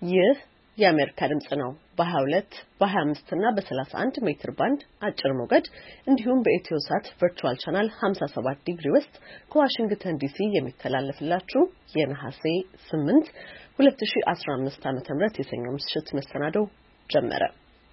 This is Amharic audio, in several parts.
ይህ የአሜሪካ ድምጽ ነው። በ22 በ25 እና በ31 ሜትር ባንድ አጭር ሞገድ እንዲሁም በኢትዮሳት ቨርቹዋል ቻናል 57 ዲግሪ ዌስት ከዋሽንግተን ዲሲ የሚተላለፍላችሁ የነሐሴ 8 2015 ዓ.ም የሰኞ ምሽት መሰናዶ ጀመረ።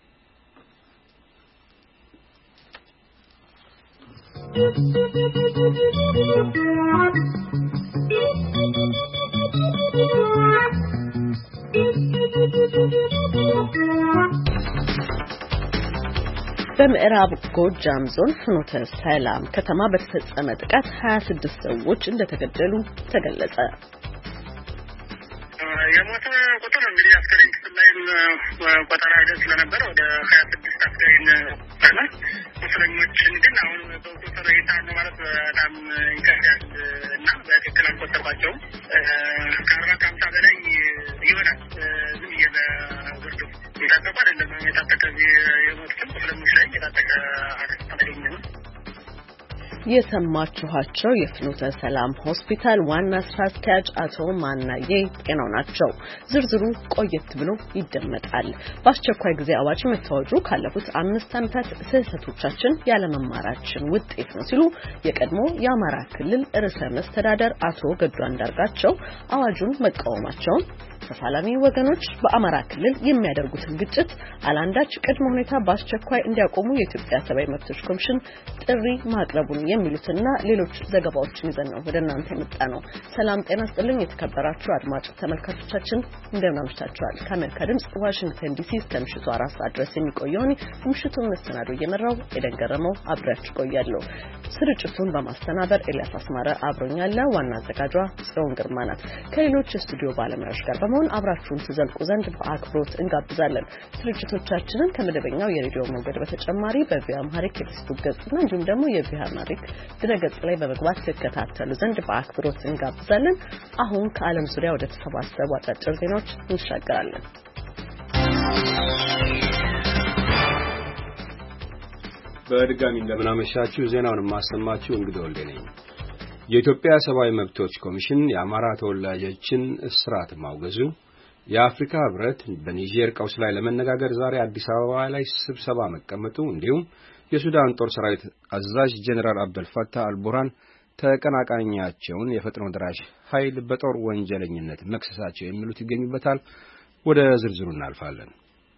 በምዕራብ ጎጃም ዞን ፍኖተ ሰላም ከተማ በተፈጸመ ጥቃት 26 ሰዎች እንደተገደሉ ተገለጸ። የሞተ ቁጥር እንግዲህ አስከሬን ክፍል ላይ ቆጠራ ሂደት ስለነበረ ወደ 26 አስከሬን አለ። ቁስለኞችን ግን አሁን በቁጥር ይታል ማለት በጣም ይከብዳል እና በትክክል አልቆጠርኳቸውም። ከ40-50 በላይ ይሆናል። ዝም እየበርዱ የታጠቁ አይደለም። የታጠቀ የሞቱትም ቁስለኞች ላይ የታጠቀ አልተገኘም። የሰማችኋቸው የፍኖተ ሰላም ሆስፒታል ዋና ስራ አስኪያጅ አቶ ማናዬ ጤናው ናቸው። ዝርዝሩ ቆየት ብሎ ይደመጣል። በአስቸኳይ ጊዜ አዋጅ መታወጁ ካለፉት 5 ዓመታት ስህተቶቻችን ያለመማራችን ውጤት ነው ሲሉ የቀድሞ የአማራ ክልል ርዕሰ መስተዳደር አቶ ገዱ አንዳርጋቸው አዋጁን መቃወማቸውን ተፋላሚ ወገኖች በአማራ ክልል የሚያደርጉትን ግጭት አላንዳች ቅድመ ሁኔታ በአስቸኳይ እንዲያቆሙ የኢትዮጵያ ሰብአዊ መብቶች ኮሚሽን ጥሪ ማቅረቡን የሚሉትና ሌሎች ዘገባዎችን ይዘን ነው ወደ እናንተ የመጣነው። ሰላም ጤና ይስጥልኝ የተከበራችሁ አድማጭ ተመልካቾቻችን እንደምን አምሽታችኋል? ከአሜሪካ ድምጽ ዋሽንግተን ዲሲ እስከ ምሽቱ 4 ሰዓት ድረስ የሚቆየውን ምሽቱን መሰናዶ እየመራው ኤደን ገረመው አብራችሁ ቆያለሁ። ስርጭቱን በማስተናበር ኤልያስ አስማረ አብሮኛል። ዋና አዘጋጇ ጽዮን ግርማ ናት። ከሌሎች የስቱዲዮ ባለሙያዎች ጋር በመሆን አብራችሁን ትዘልቁ ዘንድ በአክብሮት እንጋብዛለን። ስርጭቶቻችንን ከመደበኛው የሬዲዮ ሞገድ በተጨማሪ በቪኦኤ አምሃሪክ የፌስቡክ ገጽና እንዲሁም ደግሞ የቪኦኤ አምሃሪክ ድረገጽ ላይ በመግባት ትከታተሉ ዘንድ በአክብሮት እንጋብዛለን። አሁን ከዓለም ዙሪያ ወደ ተሰባሰቡ አጫጭር ዜናዎች እንሻገራለን። በድጋሚ እንደምናመሻችሁ ዜናውን ማሰማችሁ እንግዲህ ወልዴ ነኝ። የኢትዮጵያ ሰብአዊ መብቶች ኮሚሽን የአማራ ተወላጆችን እስራት ማውገዙ፣ የአፍሪካ ህብረት በኒጀር ቀውስ ላይ ለመነጋገር ዛሬ አዲስ አበባ ላይ ስብሰባ መቀመጡ፣ እንዲሁም የሱዳን ጦር ሰራዊት አዛዥ ጀነራል አብደል ፈታህ አልቡርሃን ተቀናቃኛቸውን የፈጥኖ ደራሽ ኃይል በጦር ወንጀለኝነት መክሰሳቸው የሚሉት ይገኙበታል። ወደ ዝርዝሩ እናልፋለን።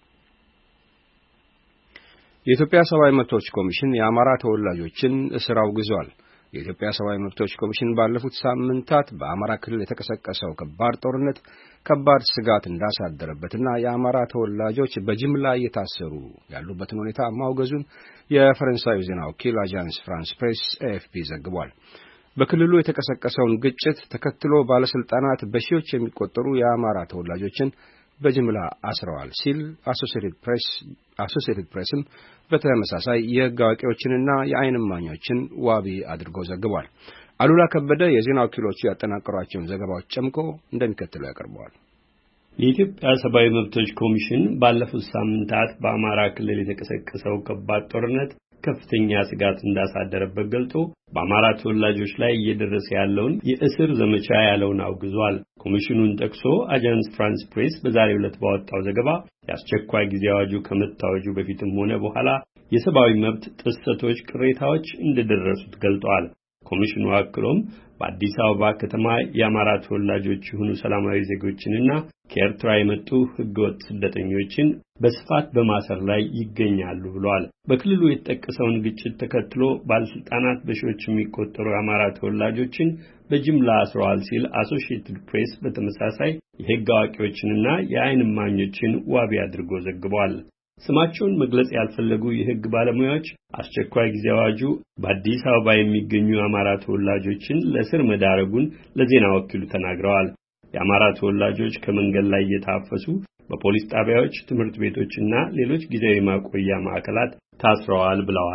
የኢትዮጵያ ሰብአዊ መብቶች ኮሚሽን የአማራ ተወላጆችን እስር አውግዟል። የኢትዮጵያ ሰብአዊ መብቶች ኮሚሽን ባለፉት ሳምንታት በአማራ ክልል የተቀሰቀሰው ከባድ ጦርነት ከባድ ስጋት እንዳሳደረበትና የአማራ ተወላጆች በጅምላ እየታሰሩ ያሉበትን ሁኔታ ማውገዙን የፈረንሳዩ ዜና ወኪል አጃንስ ፍራንስ ፕሬስ ኤኤፍፒ ዘግቧል። በክልሉ የተቀሰቀሰውን ግጭት ተከትሎ ባለስልጣናት በሺዎች የሚቆጠሩ የአማራ ተወላጆችን በጅምላ አስረዋል ሲል አሶሲኤትድ ፕሬስም በተመሳሳይ የሕግ አዋቂዎችንና የዓይን እማኞችን ዋቢ አድርጎ ዘግቧል። አሉላ ከበደ የዜና ወኪሎቹ ያጠናቀሯቸውን ዘገባዎች ጨምቆ እንደሚከተለው ያቀርበዋል። የኢትዮጵያ ሰብአዊ መብቶች ኮሚሽን ባለፉት ሳምንታት በአማራ ክልል የተቀሰቀሰው ከባድ ጦርነት ከፍተኛ ስጋት እንዳሳደረበት ገልጾ በአማራ ተወላጆች ላይ እየደረሰ ያለውን የእስር ዘመቻ ያለውን አውግዟል። ኮሚሽኑን ጠቅሶ አጃንስ ፍራንስ ፕሬስ በዛሬው ዕለት ባወጣው ዘገባ የአስቸኳይ ጊዜ አዋጁ ከመታወጁ በፊትም ሆነ በኋላ የሰብአዊ መብት ጥሰቶች ቅሬታዎች እንደደረሱት ገልጿል። ኮሚሽኑ አክሎም በአዲስ አበባ ከተማ የአማራ ተወላጆች የሆኑ ሰላማዊ ዜጎችንና ከኤርትራ የመጡ ህገወጥ ስደተኞችን በስፋት በማሰር ላይ ይገኛሉ ብሏል። በክልሉ የተጠቀሰውን ግጭት ተከትሎ ባለስልጣናት በሺዎች የሚቆጠሩ የአማራ ተወላጆችን በጅምላ አስረዋል ሲል አሶሲኤትድ ፕሬስ በተመሳሳይ የህግ አዋቂዎችንና የዓይን እማኞችን ዋቢ አድርጎ ዘግቧል። ስማቸውን መግለጽ ያልፈለጉ የህግ ባለሙያዎች አስቸኳይ ጊዜ አዋጁ በአዲስ አበባ የሚገኙ የአማራ ተወላጆችን ለእስር መዳረጉን ለዜና ወኪሉ ተናግረዋል። የአማራ ተወላጆች ከመንገድ ላይ እየታፈሱ በፖሊስ ጣቢያዎች፣ ትምህርት ቤቶችና ሌሎች ጊዜያዊ ማቆያ ማዕከላት ታስረዋል ብለዋል።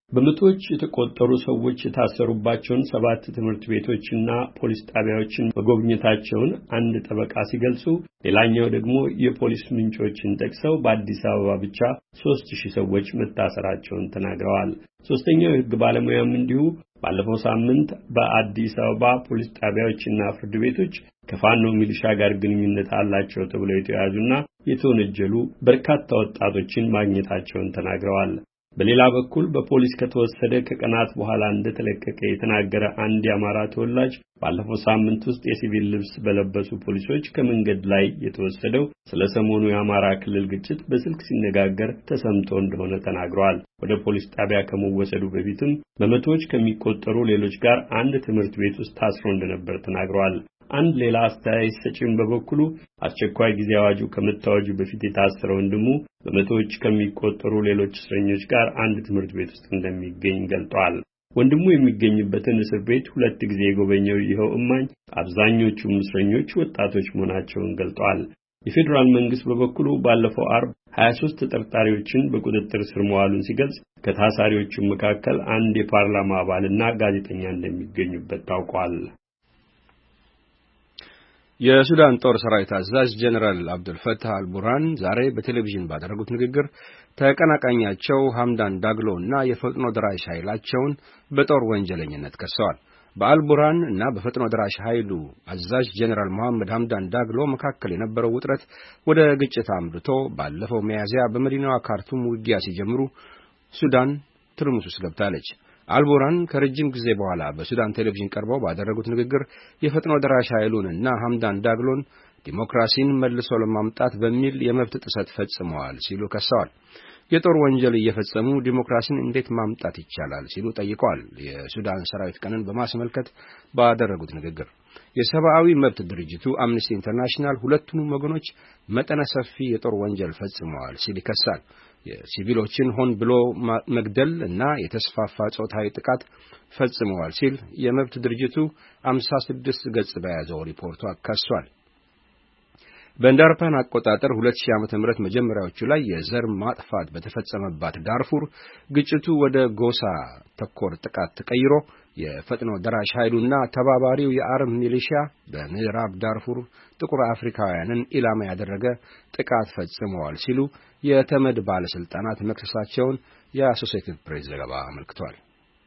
በመቶዎች የተቆጠሩ ሰዎች የታሰሩባቸውን 7 ትምህርት ቤቶችና ፖሊስ ጣቢያዎችን መጎብኘታቸውን አንድ ጠበቃ ሲገልጹ፣ ሌላኛው ደግሞ የፖሊስ ምንጮችን ጠቅሰው በአዲስ አበባ ብቻ 3000 ሰዎች መታሰራቸውን ተናግረዋል። ሶስተኛው የሕግ ባለሙያም እንዲሁ ባለፈው ሳምንት በአዲስ አበባ ፖሊስ ጣቢያዎችና ፍርድ ቤቶች ከፋኖ ሚሊሻ ጋር ግንኙነት አላቸው ተብለው የተያዙና የተወነጀሉ በርካታ ወጣቶችን ማግኘታቸውን ተናግረዋል። በሌላ በኩል በፖሊስ ከተወሰደ ከቀናት በኋላ እንደተለቀቀ የተናገረ አንድ የአማራ ተወላጅ ባለፈው ሳምንት ውስጥ የሲቪል ልብስ በለበሱ ፖሊሶች ከመንገድ ላይ የተወሰደው ስለ ሰሞኑ የአማራ ክልል ግጭት በስልክ ሲነጋገር ተሰምቶ እንደሆነ ተናግሯል። ወደ ፖሊስ ጣቢያ ከመወሰዱ በፊትም በመቶዎች ከሚቆጠሩ ሌሎች ጋር አንድ ትምህርት ቤት ውስጥ ታስሮ እንደነበር ተናግሯል። አንድ ሌላ አስተያየት ሰጪም በበኩሉ አስቸኳይ ጊዜ አዋጁ ከመታወጁ በፊት የታሰረ ወንድሙ በመቶዎች ከሚቆጠሩ ሌሎች እስረኞች ጋር አንድ ትምህርት ቤት ውስጥ እንደሚገኝ ገልጧል። ወንድሙ የሚገኝበትን እስር ቤት 2 ጊዜ የጎበኘው ይኸው እማኝ አብዛኞቹም እስረኞች ወጣቶች መሆናቸውን ገልጧል። የፌዴራል መንግስት በበኩሉ ባለፈው አርብ 23 ተጠርጣሪዎችን በቁጥጥር ስር መዋሉን ሲገልጽ ከታሳሪዎቹ መካከል አንድ የፓርላማ አባልና ጋዜጠኛ እንደሚገኙበት ታውቋል። የሱዳን ጦር ሰራዊት አዛዥ ጀነራል አብዱል ፈታህ አልቡርሃን ዛሬ በቴሌቪዥን ባደረጉት ንግግር ተቀናቃኛቸው ሐምዳን ዳግሎ እና የፈጥኖ ደራሽ ኃይላቸውን በጦር ወንጀለኝነት ከሰዋል። በአልቡርሃን እና በፈጥኖ ደራሽ ኃይሉ አዛዥ ጀነራል መሐመድ ሐምዳን ዳግሎ መካከል የነበረው ውጥረት ወደ ግጭት አምርቶ ባለፈው ሚያዝያ በመዲናዋ ካርቱም ውጊያ ሲጀምሩ ሱዳን ትርምስ ውስጥ ገብታለች። አልቡርሃን ከረጅም ጊዜ በኋላ በሱዳን ቴሌቪዥን ቀርበው ባደረጉት ንግግር የፈጥኖ ደራሽ ኃይሉን እና ሐምዳን ዳግሎን ዲሞክራሲን መልሶ ለማምጣት በሚል የመብት ጥሰት ፈጽመዋል ሲሉ ከሰዋል። የጦር ወንጀል እየፈጸሙ ዲሞክራሲን እንዴት ማምጣት ይቻላል ሲሉ ጠይቀዋል። የሱዳን ሰራዊት ቀንን በማስመልከት ባደረጉት ንግግር የሰብአዊ መብት ድርጅቱ አምነስቲ ኢንተርናሽናል ሁለቱንም ወገኖች መጠነ ሰፊ የጦር ወንጀል ፈጽመዋል ሲል ይከሳል። የሲቪሎችን ሆን ብሎ መግደል እና የተስፋፋ ጾታዊ ጥቃት ፈጽመዋል ሲል የመብት ድርጅቱ 56 ገጽ በያዘው ሪፖርቱ አካሷል። በእንደ አውሮፓውያን አቆጣጠር 2000 ዓመተ ምህረት መጀመሪያዎቹ ላይ የዘር ማጥፋት በተፈጸመባት ዳርፉር ግጭቱ ወደ ጎሳ ተኮር ጥቃት ተቀይሮ የፈጥኖ ደራሽ ኃይሉና ተባባሪው የአረብ ሚሊሺያ በምዕራብ ዳርፉር ጥቁር አፍሪካውያንን ኢላማ ያደረገ ጥቃት ፈጽመዋል ሲሉ የተመድ ባለስልጣናት መክሰሳቸውን የአሶሲኤትድ ፕሬስ ዘገባ አመልክቷል።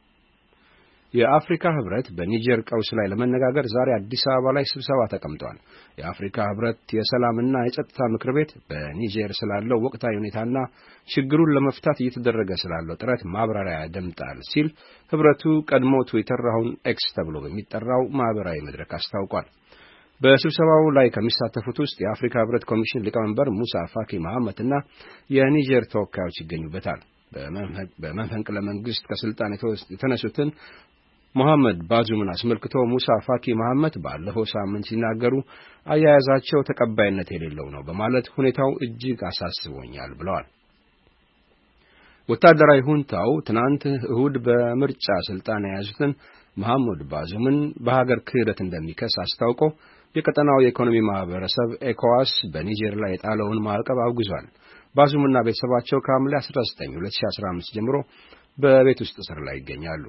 የአፍሪካ ህብረት በኒጀር ቀውስ ላይ ለመነጋገር ዛሬ አዲስ አበባ ላይ ስብሰባ ተቀምጧል። የአፍሪካ ህብረት የሰላምና የጸጥታ ምክር ቤት በኒጀር ስላለው ወቅታዊ ሁኔታና ችግሩን ለመፍታት እየተደረገ ስላለው ጥረት ማብራሪያ ያደምጣል ሲል ህብረቱ ቀድሞ ትዊተር አሁን ኤክስ ተብሎ በሚጠራው ማህበራዊ መድረክ አስታውቋል። በስብሰባው ላይ ከሚሳተፉት ውስጥ የአፍሪካ ህብረት ኮሚሽን ሊቀመንበር ሙሳ ፋኪ መሐመድና የኒጀር ተወካዮች ይገኙበታል። በመፈንቅለ መንግስት ከስልጣን የተነሱትን መሐመድ ባዙምን አስመልክቶ ሙሳ ፋኪ መሐመድ ባለፈው ሳምንት ሲናገሩ አያያዛቸው ተቀባይነት የሌለው ነው በማለት ሁኔታው እጅግ አሳስቦኛል ብለዋል። ወታደራዊ ሁንታው ትናንት እሁድ በምርጫ ስልጣን የያዙትን መሐመድ ባዙምን በሀገር ክህደት እንደሚከስ አስታውቆ የቀጠናው የኢኮኖሚ ማህበረሰብ ኤኮዋስ በኒጀር ላይ የጣለውን ማዕቀብ አውግዟል። ባዙምና ቤተሰባቸው ከሐምሌ 19 2015 ጀምሮ በቤት ውስጥ እስር ላይ ይገኛሉ።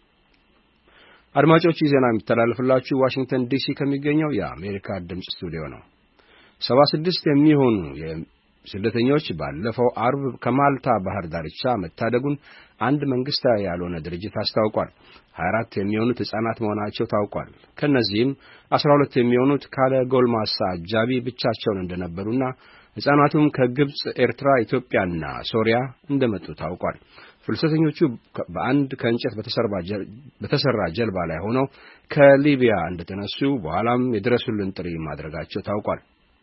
አድማጮች ዜና የሚተላለፍላችሁ ዋሽንግተን ዲሲ ከሚገኘው የአሜሪካ ድምጽ ስቱዲዮ ነው። 76 የሚሆኑ ስደተኞች ባለፈው አርብ ከማልታ ባህር ዳርቻ መታደጉን አንድ መንግስታዊ ያልሆነ ድርጅት አስታውቋል። 24 የሚሆኑት ህጻናት መሆናቸው ታውቋል። ከነዚህም 12 የሚሆኑት ካለ ጎልማሳ አጃቢ ብቻቸውን እንደነበሩና ህጻናቱም ከግብጽ፣ ኤርትራ፣ ኢትዮጵያና ሶሪያ እንደመጡ ታውቋል። ፍልሰተኞቹ በአንድ ከእንጨት በተሰራ ጀልባ ላይ ሆነው ከሊቢያ እንደተነሱ በኋላም የድረሱልን ጥሪ ማድረጋቸው ታውቋል።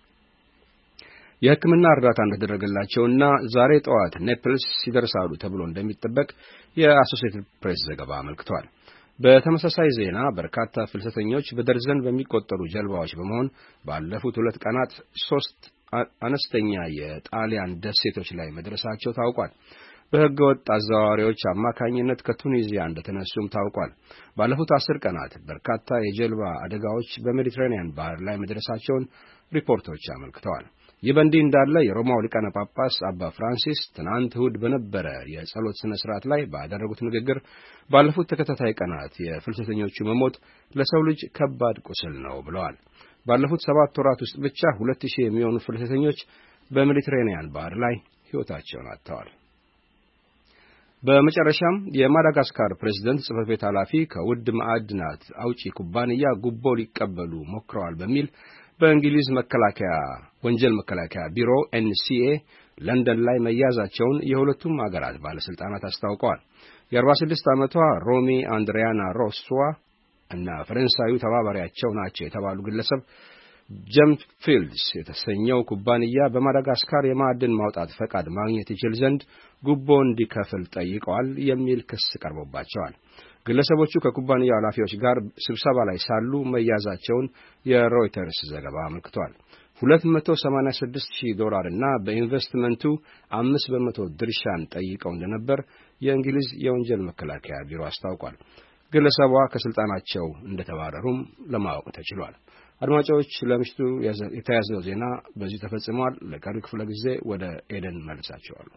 የሕክምና እርዳታ እንደተደረገላቸውና ዛሬ ጠዋት ኔፕልስ ይደርሳሉ ተብሎ እንደሚጠበቅ የአሶሲኤትድ ፕሬስ ዘገባ አመልክቷል። በተመሳሳይ ዜና በርካታ ፍልሰተኞች በደርዘን በሚቆጠሩ ጀልባዎች በመሆን ባለፉት 2 ቀናት 3 አነስተኛ የጣሊያን ደሴቶች ላይ መድረሳቸው ታውቋል። በህገወጥ አዘዋዋሪዎች አማካኝነት ከቱኒዚያ እንደተነሱም ታውቋል። ባለፉት 10 ቀናት በርካታ የጀልባ አደጋዎች በሜዲትራኒያን ባህር ላይ መድረሳቸውን ሪፖርቶች አመልክተዋል። ይህ በእንዲህ እንዳለ የሮማው ሊቃነ ጳጳስ አባ ፍራንሲስ ትናንት እሁድ በነበረ የጸሎት ስነ ስርዓት ላይ ባደረጉት ንግግር ባለፉት ተከታታይ ቀናት የፍልሰተኞቹ መሞት ለሰው ልጅ ከባድ ቁስል ነው ብለዋል። ባለፉት 7 ወራት ውስጥ ብቻ 2000 የሚሆኑ ፍልሰተኞች በሜዲትሬኒያን ባህር ላይ ሕይወታቸውን አጥተዋል። በመጨረሻም የማዳጋስካር ፕሬዝዳንት ጽሕፈት ቤት ኃላፊ ከውድ ማዕድናት አውጪ ኩባንያ ጉቦ ሊቀበሉ ሞክረዋል በሚል በእንግሊዝ ወንጀል መከላከያ ቢሮ NCA ለንደን ላይ መያዛቸውን የሁለቱም አገራት ባለስልጣናት አስታውቀዋል። የ46 ዓመቷ ሮሚ አንድሪያና ሮስዋ እና ፈረንሳዩ ተባባሪያቸው ናቸው የተባሉ ግለሰብ ጀምፕ ፊልድስ የተሰኘው ኩባንያ በማዳጋስካር የማዕድን ማውጣት ፈቃድ ማግኘት ይችል ዘንድ ጉቦ እንዲከፍል ጠይቀዋል የሚል ክስ ቀርቦባቸዋል። ግለሰቦቹ ከኩባንያው ኃላፊዎች ጋር ስብሰባ ላይ ሳሉ መያዛቸውን የሮይተርስ ዘገባ አመልክቷል። $286,000 እና በኢንቨስትመንቱ 5% ድርሻን ጠይቀው እንደነበር የእንግሊዝ የወንጀል መከላከያ ቢሮ አስታውቋል። ግለሰቧ ከስልጣናቸው እንደተባረሩም ለማወቅ ተችሏል። አድማጮች፣ ለምሽቱ የተያዘው ዜና በዚህ ተፈጽሟል። ለቀሪው ክፍለ ጊዜ ወደ ኤደን መልሳቸዋለሁ።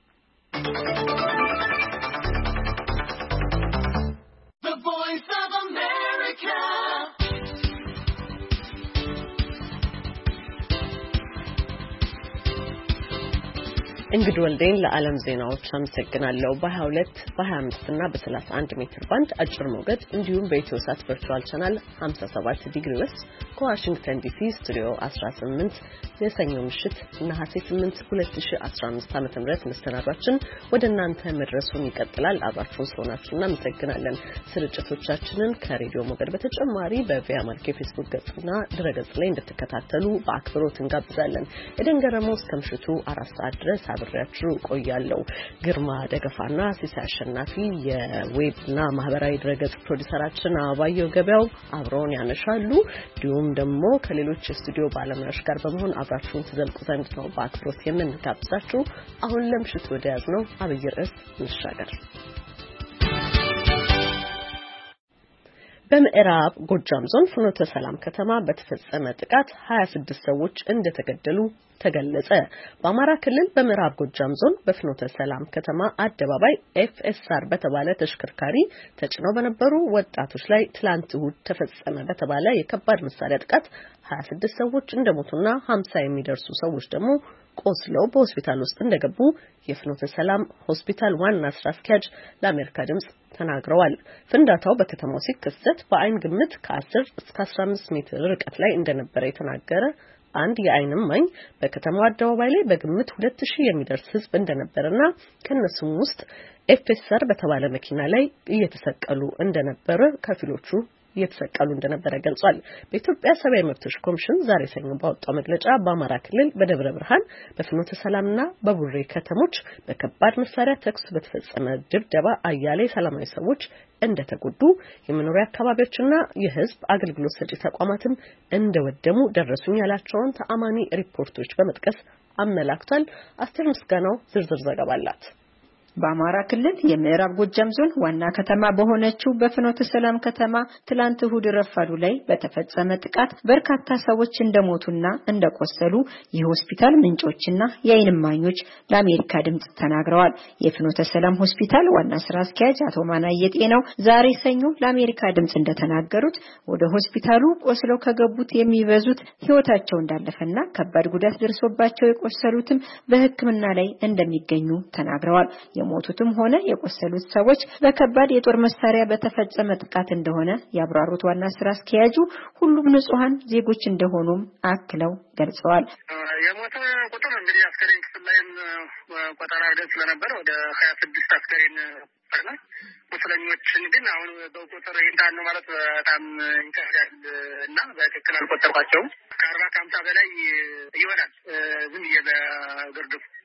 እንግዲህ ወልዴን ለዓለም ዜናዎች አመሰግናለሁ። በ22 በ25 እና በ31 ሜትር ባንድ አጭር ሞገድ እንዲሁም በኢትዮሳት ቨርቹዋል ቻናል 57 ዲግሪ ዌስት ከዋሽንግተን ዲሲ ስቱዲዮ 18 የሰኞ ምሽት ነሐሴ 8 2015 ዓ.ም መስተናዷችን ወደ እናንተ መድረሱን ይቀጥላል። አብራችሁን ስለሆናችሁ እናመሰግናለን። ስርጭቶቻችንን ከሬዲዮ ሞገድ በተጨማሪ በቪያ ማርኬ ፌስቡክ ገጽና ድረገጽ ላይ እንድትከታተሉ በአክብሮት እንጋብዛለን። እደንገረመው እስከ ምሽቱ 4 ሰዓት ድረስ አብሬያችሁ ቆያለሁ። ግርማ ደገፋና ሲሳይ አሸናፊ የዌብና ማህበራዊ ድረገጽ ፕሮዲዩሰራችን አባየው ገበያው አብረውን ያነሻሉ። እንዲሁም ደግሞ ከሌሎች የስቱዲዮ ባለሙያዎች ጋር በመሆን አብራችሁን ትዘልቁ ዘንድ ነው በአክብሮት የምንጋብዛችሁ። አሁን ለምሽቱ ወደ ያዝነው አብይ ርዕስ እንሻገር። በምዕራብ ጎጃም ዞን ፍኖተ ሰላም ከተማ በተፈጸመ ጥቃት 26 ሰዎች እንደተገደሉ ተገለጸ። በአማራ ክልል በምዕራብ ጎጃም ዞን በፍኖተ ሰላም ከተማ አደባባይ FSR በተባለ ተሽከርካሪ ተጭነው በነበሩ ወጣቶች ላይ ትላንት እሁድ ተፈጸመ በተባለ የከባድ መሳሪያ ጥቃት 26 ሰዎች እንደሞቱና 50 የሚደርሱ ሰዎች ደግሞ ቆስለው በሆስፒታል ውስጥ እንደገቡ የፍኖተ ሰላም ሆስፒታል ዋና ስራ አስኪያጅ ለአሜሪካ ድምጽ ተናግረዋል። ፍንዳታው በከተማው ሲከሰት በአይን ግምት ከ10 እስከ 15 ሜትር ርቀት ላይ እንደነበረ የተናገረ አንድ የአይን እማኝ በከተማው አደባባይ ላይ በግምት 2000 የሚደርስ ህዝብ እንደነበረና ከነሱም ውስጥ FSR በተባለ መኪና ላይ እየተሰቀሉ እንደነበረ ገልጿል። በኢትዮጵያ ሰብአዊ መብቶች ኮሚሽን ዛሬ ሰኞ ባወጣው መግለጫ በአማራ ክልል በደብረ ብርሃን በፍኖተ ሰላምና በቡሬ ከተሞች በከባድ መሳሪያ ተኩስ በተፈጸመ ድብደባ አያሌ ሰላማዊ ሰዎች እንደተጎዱ የመኖሪያ አካባቢዎችና የህዝብ አገልግሎት ሰጪ ተቋማትም እንደወደሙ ደረሱኝ ያላቸውን ተአማኒ ሪፖርቶች በመጥቀስ አመላክቷል። አስቴር ምስጋናው ዝርዝር ዘገባ አላት። በአማራ ክልል የምዕራብ ጎጃም ዞን ዋና ከተማ በሆነችው በፍኖተ ሰላም ከተማ ትላንት እሁድ ረፋዱ ላይ በተፈጸመ ጥቃት በርካታ ሰዎች እንደሞቱና እንደቆሰሉ የሆስፒታል ምንጮችና የዓይን እማኞች ለአሜሪካ ድምጽ ተናግረዋል። የፍኖተ ሰላም ሆስፒታል ዋና ስራ አስኪያጅ አቶ ማናየ ጤናው ዛሬ ሰኞ ለአሜሪካ ድምጽ እንደተናገሩት ወደ ሆስፒታሉ ቆስለው ከገቡት የሚበዙት ህይወታቸው እንዳለፈና ከባድ ጉዳት ደርሶባቸው የቆሰሉትም በሕክምና ላይ እንደሚገኙ ተናግረዋል። የሞቱትም ሆነ የቆሰሉት ሰዎች በከባድ የጦር መሳሪያ በተፈጸመ ጥቃት እንደሆነ ያብራሩት ዋና ስራ አስኪያጁ ሁሉም ንጹሃን ዜጎች እንደሆኑም አክለው ገልጸዋል። የሞተ ቁጥር እንግዲህ አስከሬን ክፍል ላይም ቆጠራ ሂደት ስለነበር ወደ 26 አስከሬን ነው። ቁስለኞችን ግን አሁን በቁጥር ይንታል ነው ማለት በጣም ይከብዳል እና በትክክል አልቆጠርኳቸውም። ከ40 ከ50 በላይ ይሆናል። ዝም በግርድፍ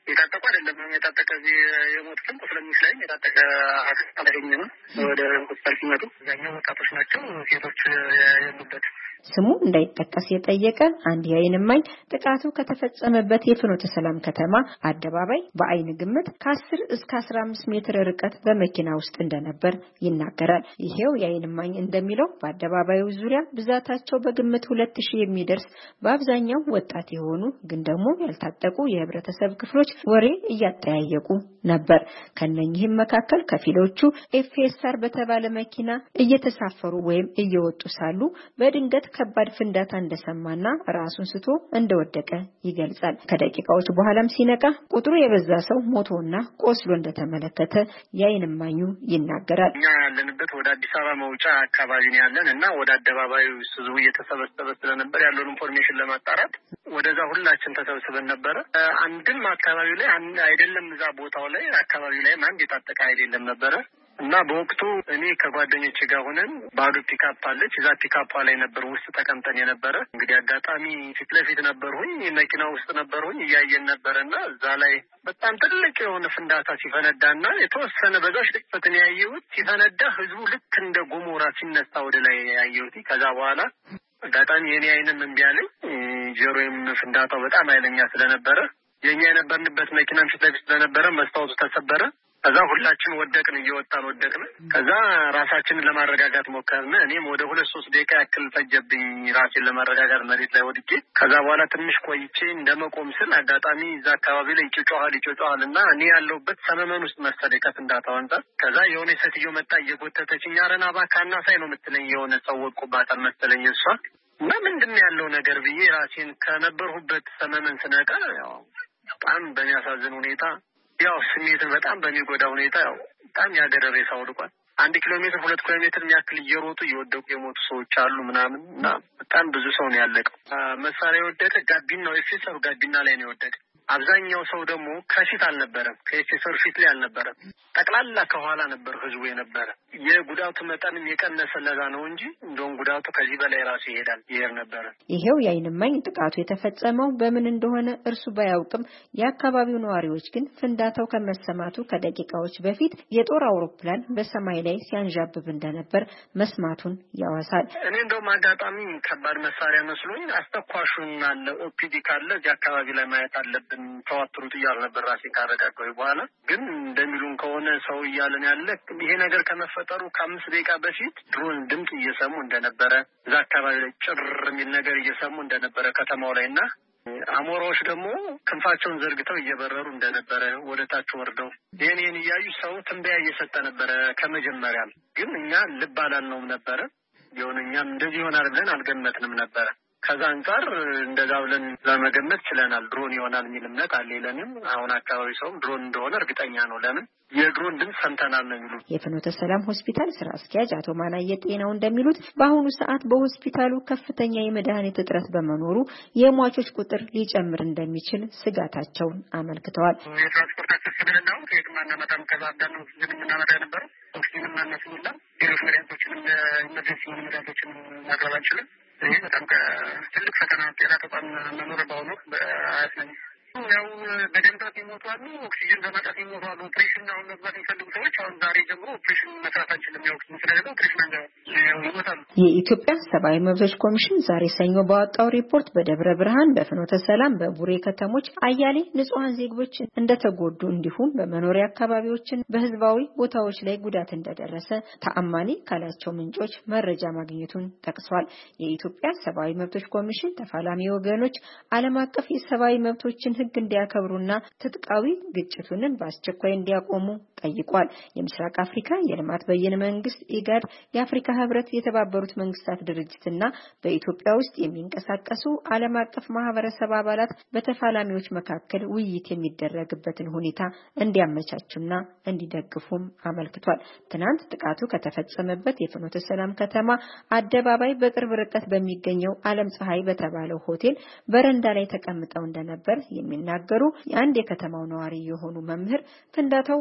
የታጠቁ አይደለም የታጠቀ የሞቱትን ቁስለኞች ላይ የታጠቀ አላገኘንም። ወደ ሆስፒታል ሲመጡ ያኛው ወጣቶች ናቸው፣ ሴቶች ያሉበት። ስሙ እንዳይጠቀስ የጠየቀ አንድ የዓይን እማኝ ጥቃቱ ከተፈጸመበት የፍኖተ ሰላም ከተማ አደባባይ በዓይን ግምት ከ10 እስከ 15 ሜትር ርቀት በመኪና ውስጥ እንደነበር ይናገራል። ይሄው የዓይን እማኝ እንደሚለው በአደባባዩ ዙሪያ ብዛታቸው በግምት 2000 የሚደርስ በአብዛኛው ወጣት የሆኑ ግን ደግሞ ያልታጠቁ የህብረተሰብ ክፍሎች ወሬ እያጠያየቁ ነበር። ከነኚህም መካከል ከፊሎቹ ኤፍኤስአር በተባለ መኪና እየተሳፈሩ ወይም እየወጡ ሳሉ በድንገት ከባድ ፍንዳታ እንደሰማና ራሱን ስቶ እንደወደቀ ይገልጻል። ከደቂቃዎች በኋላም ሲነቃ ቁጥሩ የበዛ ሰው ሞቶና ቆስሎ እንደተመለከተ የዓይን እማኙ ይናገራል። እኛ ያለንበት ወደ አዲስ አበባ መውጫ አካባቢ ነው ያለን እና ወደ አደባባዩ ህዝቡ እየተሰበሰበ ስለነበር ያለውን ኢንፎርሜሽን ለማጣራት ወደዛ ሁላችን ተሰብስበን ነበር። አንድም አካባቢ ላይ አይደለም እዛ ቦታው ላይ አካባቢ ላይ አንድ የታጠቀ አይደለም ነበር እና በወቅቱ እኔ ከጓደኞቼ ጋር ሆነን ባዶ ፒካፕ አለች፣ እዛ ፒካፕ ላይ ነበር ውስጥ ተቀምጠን የነበረ። እንግዲህ አጋጣሚ ፊት ለፊት ነበርሁኝ፣ መኪና ውስጥ ነበርሁኝ፣ እያየን ነበርና እዛ ላይ በጣም ትልቅ የሆነ ፍንዳታ ሲፈነዳና የተወሰነ በዛሽ ልቅፈትን ያየሁት ሲፈነዳ ህዝቡ ልክ እንደ ጎሞራ ሲነሳ ወደ ላይ ያየሁት። ከዛ በኋላ አጋጣሚ የኔ አይንም እምቢ አለኝ፣ ጆሮዬም ፍንዳታው በጣም ኃይለኛ ስለነበረ የኛ የነበርንበት መኪናም ፊት ለፊት ስለነበረ መስታወቱ ተሰበረ። ከዛ ሁላችን ወደቅን፣ እየወጣን ወደቅን። ከዛ ራሳችንን ለማረጋጋት ሞከርን። እኔም ወደ 2-3 ደቂቃ ያክል ፈጀብኝ ራሴን ለማረጋጋት መሬት ላይ ወድቄ። ከዛ በኋላ ትንሽ ቆይቼ እንደመቆም ስል አጋጣሚ እዛ አካባቢ ላይ ይጮጫዋል እና እኔ ያለሁበት ሰመመን ውስጥ መሰለኝ ከፍንዳታው አንጻር። ከዛ የሆነ ሴትዮ መጣ እየጎተተችኝ፣ አረና ባካና ሳይ ነው የምትለኝ። የሆነ ሰው ወድቆባታል መሰለኝ እሷ እና ምንድነው ያለው ነገር ብዬ ራሴን ከነበርሁበት ሰመመን ስነቃ ያው በጣም በሚያሳዝን ሁኔታ ያው ስሜትን በጣም በሚጎዳ ሁኔታ ያው በጣም ያገረረ ሰው ወድቋል። 1 ኪሎ ሜትር 2 ኪሎ ሜትር የሚያክል እየሮጡ እየወደቁ የሞቱ ሰዎች አሉ ምናምን እና በጣም ብዙ ሰው ነው ያለቀው። መሳሪያ የወደቀ ጋቢናው ኤፍኤስአር ጋቢና ላይ ነው የወደቀ። አብዛኛው ሰው ደግሞ ከፊት አልነበረም፣ ከኤፍኤስአር ፊት ላይ አልነበረም፣ ጠቅላላ ከኋላ ነበር ህዝቡ የነበረ። የጉዳቱ መጠንም የቀነሰ ለዛ ነው እንጂ እንደውም ጉዳቱ ከዚህ በላይ ራሱ ይሄድ ነበር። ይሄው የዓይን እማኝ ጥቃቱ የተፈጸመው በምን እንደሆነ እርሱ ባያውቅም የአካባቢው ነዋሪዎች ግን ፍንዳታው ከመሰማቱ ከደቂቃዎች በፊት የጦር አውሮፕላን በሰማይ ላይ ሲያንዣብብ እንደነበር መስማቱን ያወሳል። እኔ እንደውም አጋጣሚ ከባድ መሳሪያ መስሎኝ አስተኳሹን አለ ኦፒዲ ካለ እዚህ አካባቢ ላይ ማየት አለብን ተዋትሩት እያሉ ነበር ራሴን ካረጋጋሁ በኋላ። ግን እንደሚሉን ከሆነ ሰው እያለን ያለ ይሄ ነገር ከመፈጠሩ ከ5 ደቂቃ በፊት ድሮን ድምጽ እየሰሙ እንደነበረ እዛ አካባቢ ላይ ጭር የሚል ነገር እየሰሙ እንደነበረ ከተማው ላይ እና አሞራዎች ደግሞ ክንፋቸውን ዘርግተው እየበረሩ እንደነበረ ወደ ታች ወርደው ይሄን እያዩ ሰው ትንበያ እየሰጠ ነበረ። ከመጀመሪያም ግን እኛ ልብ አላልነውም ነበረ። የሆነኛም እንደዚህ ይሆናል ብለን አልገመትንም ነበረ። ከዛ አንጻር እንደዛ ብለን ለመገመት ችለናል። ድሮን ይሆናል የሚል እምነት አለ ይለንም። አሁን አካባቢ ሰው ድሮን እንደሆነ እርግጠኛ ነው። ለምን የድሮን ድምጽ ሰምተናል ነው የሚሉት። የፍኖተ ሰላም ሆስፒታል ስራ አስኪያጅ አቶ ማናየ ጤናው እንደሚሉት በአሁኑ ሰዓት በሆስፒታሉ ከፍተኛ የመድኃኒት እጥረት በመኖሩ የሟቾች ቁጥር ሊጨምር እንደሚችል ስጋታቸውን አመልክተዋል። የትራንስፖርት አክሰስብልናው ከየትማና መጣም ከዛዳን ነው ዝምናመጣ ነበር። ኦክሲጅን ማነስኝላ ሌሎች መድኃኒቶችንም ኢመርጀንሲ መድኃኒቶችንም ማቅረብ አንችልም። ይህ በጣም ትልቅ ፈተና ጤና ተቋም መኖር በአሁኑ አያስነኝ። ያው በደምታት ይሞቱ አሉ፣ ኦክሲጅን በማጣት ይሞቱ አሉ። ኦፕሬሽን አሁን መግባት የሚፈልጉ ሰዎች አሁን ዛሬ ጀምሮ ኦፕሬሽን መስራት አንችልም። ያው ስለሌለ ኦፕሬሽን ይሞታሉ። የኢትዮጵያ ሰብአዊ መብቶች ኮሚሽን ዛሬ ሰኞ ባወጣው ሪፖርት በደብረ ብርሃን፣ በፍኖተ ሰላም፣ በቡሬ ከተሞች አያሌ ንጹሃን ዜጎች እንደተጎዱ እንዲሁም በመኖሪያ አካባቢዎችን በህዝባዊ ቦታዎች ላይ ጉዳት እንደደረሰ ተአማኒ ካላቸው ምንጮች መረጃ ማግኘቱን ጠቅሷል። የኢትዮጵያ ሰብአዊ መብቶች ኮሚሽን ተፋላሚ ወገኖች ዓለም አቀፍ የሰብአዊ መብቶችን ህግ እንዲያከብሩና ትጥቃዊ ግጭቱን በአስቸኳይ እንዲያቆሙ ጠይቋል። የምስራቅ አፍሪካ የልማት በየነ መንግስት ኢጋድ፣ የአፍሪካ ህብረት፣ የተባበሩት መንግስታት ድርጅትና በኢትዮጵያ ውስጥ የሚንቀሳቀሱ ዓለም አቀፍ ማህበረሰብ አባላት በተፋላሚዎች መካከል ውይይት የሚደረግበትን ሁኔታ እንዲያመቻቹና እንዲደግፉም አመልክቷል። ትናንት ጥቃቱ ከተፈጸመበት የፍኖተ ሰላም ከተማ አደባባይ በቅርብ ርቀት በሚገኘው ዓለም ፀሐይ በተባለው ሆቴል በረንዳ ላይ ተቀምጠው እንደነበር የሚናገሩ የአንድ የከተማው ነዋሪ የሆኑ መምህር ፍንዳታው በእግራ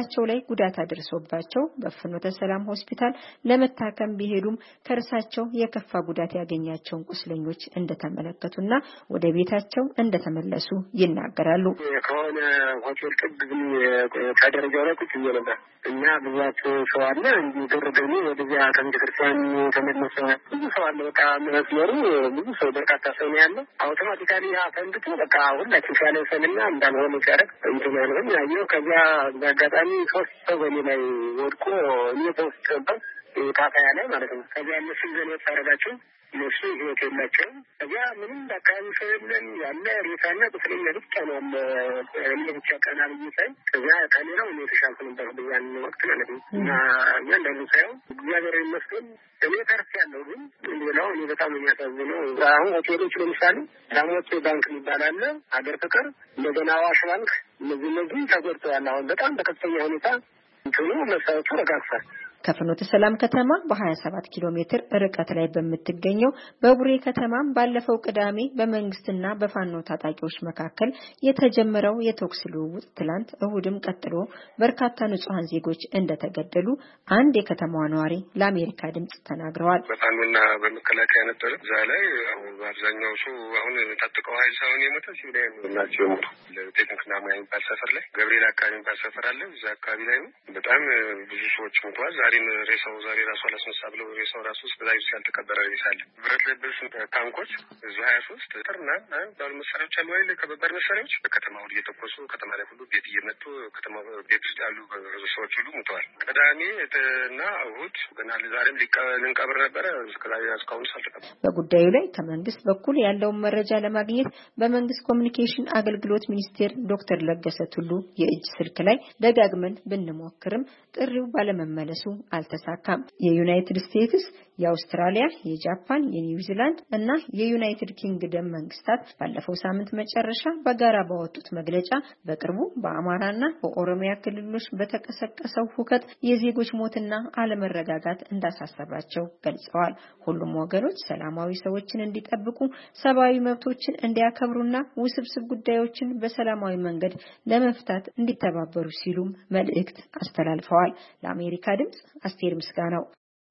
እግራቸው ላይ ጉዳት አድርሶባቸው በፍኖተ ሰላም ሆስፒታል ለመታከም ቢሄዱም ከርሳቸው የከፋ ጉዳት ያገኛቸውን ቁስለኞች እንደተመለከቱና ወደ ቤታቸው እንደተመለሱ ይናገራሉ። ከሆነ ሆቴል ቅድም ከደረጃው ላይ ቁጭ ብዬ ነበር እና ብዙዎች ሰው አለ እንዲደረገኝ ወደዚያ ከቤተክርስቲያን ተመለሰ። ብዙ ሰው አለ በቃ መስመሩ ብዙ ሰው በርካታ ሰው ነው ያለው። አውቶማቲካሊ አፈንድቶ በቃ ሁላችን ሲያለሰንና እንዳልሆነ ሲያደርግ እንትን ያለውን ያየው። ከዚያ በአጋጣሚ 3 ሰው በኔ ላይ ወድቆ እኔ ተውስጥ ነበር ካፋያ ላይ ማለት ነው። ከዚያ እነሱ ዘኔት አረጋቸው እነሱ ህይወት የላቸውም። ከዚያ ምንም በአካባቢ ሰው የለም ያለ ሬሳና ቁስለኛ ብቻ ነው እኔ ብቻ ቀና ብዬ ሳይ ከዚያ ከሌላው እኔ የተሻልኩ ነበር በያን ወቅት ማለት ነው። እና እያንዳንዱ ሳይሆን እግዚአብሔር ይመስገን እኔ ተርፌያለሁ። ግን ሌላው እኔ በጣም የሚያሳዝነው አሁን ሆቴሎች ለምሳሌ ዳሞት ባንክ የሚባል አለ፣ ሀገር ፍቅር፣ እንደገና አዋሽ ባንክ እነዚህ ተጎድተዋል። አሁን በጣም በከፍተኛ ሁኔታ እንትኑ መሳዎቹ ረጋግፏል። ከፍኖተ ሰላም ከተማ በ27 ኪሎ ሜትር ርቀት ላይ በምትገኘው በቡሬ ከተማ ባለፈው ቅዳሜ በመንግስትና በፋኖ ታጣቂዎች መካከል የተጀመረው የተኩስ ልውውጥ ትላንት እሁድም ቀጥሎ በርካታ ንጹሃን ዜጎች እንደተገደሉ አንድ የከተማዋ ነዋሪ ለአሜሪካ ድምጽ ተናግረዋል። በፋኖና በመከላከያ ነበር እዛ ላይ አብዛኛው ሰው አሁን ታጥቀው ኃይል ሳይሆን የሞተ ሲቪሊያን ናቸው የሞቱ። ለቴክኒክና ሙያ የሚባል ሰፈር ላይ ገብርኤል አካባቢ የሚባል ሰፈር አለ። እዛ አካባቢ ላይ ነው በጣም ብዙ ሰዎች ሞተዋል። ሬሳው ዛሬ ራሱ አላስነሳ ብለው ሬሳው ራሱ እስከዛሬ ያልተቀበረ ሬሳ አለ። ብረት ለበስ ታንኮች እዙ 23 ጥርና ባሉ መሳሪያዎች አሉ አይደል? ከባድ መሳሪያዎች በከተማው እየተኮሱ ከተማ ላይ ሁሉ ቤት እየመቱ ከተማ ቤት ውስጥ ያሉ ሰዎች ሁሉ ሞተዋል። ቅዳሜ እና እሁድ ገና ዛሬም ልንቀብር ነበረ እስከዛሬ እስካሁን ሳልተቀበረ። በጉዳዩ ላይ ከመንግስት በኩል ያለውን መረጃ ለማግኘት በመንግስት ኮሚኒኬሽን አገልግሎት ሚኒስቴር ዶክተር ለገሰ ቱሉ የእጅ ስልክ ላይ ደጋግመን ብንሞክርም ጥሪው ባለመመለሱ አልተሳካም። የዩናይትድ ስቴትስ፣ የአውስትራሊያ፣ የጃፓን፣ የኒውዚላንድ እና የዩናይትድ ኪንግደም መንግስታት ባለፈው ሳምንት መጨረሻ በጋራ ባወጡት መግለጫ በቅርቡ በአማራና በኦሮሚያ ክልሎች በተቀሰቀሰው ሁከት የዜጎች ሞትና አለመረጋጋት እንዳሳሰባቸው ገልጸዋል። ሁሉም ወገኖች ሰላማዊ ሰዎችን እንዲጠብቁ፣ ሰብአዊ መብቶችን እንዲያከብሩና ውስብስብ ጉዳዮችን በሰላማዊ መንገድ ለመፍታት እንዲተባበሩ ሲሉም መልእክት አስተላልፈዋል። ለአሜሪካ ድምጽ አስቴር ምስጋናው።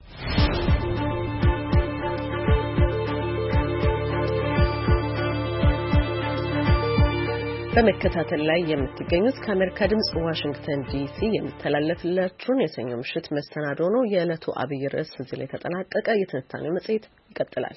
በመከታተል ላይ የምትገኙት ከአሜሪካ ድምጽ ዋሽንግተን ዲሲ የሚተላለፍላችሁን የሰኞ ምሽት መሰናዶ ነው። የዕለቱ አብይ ርዕስ እዚህ ላይ ተጠናቀቀ። የትንታኔው መጽሔት ይቀጥላል።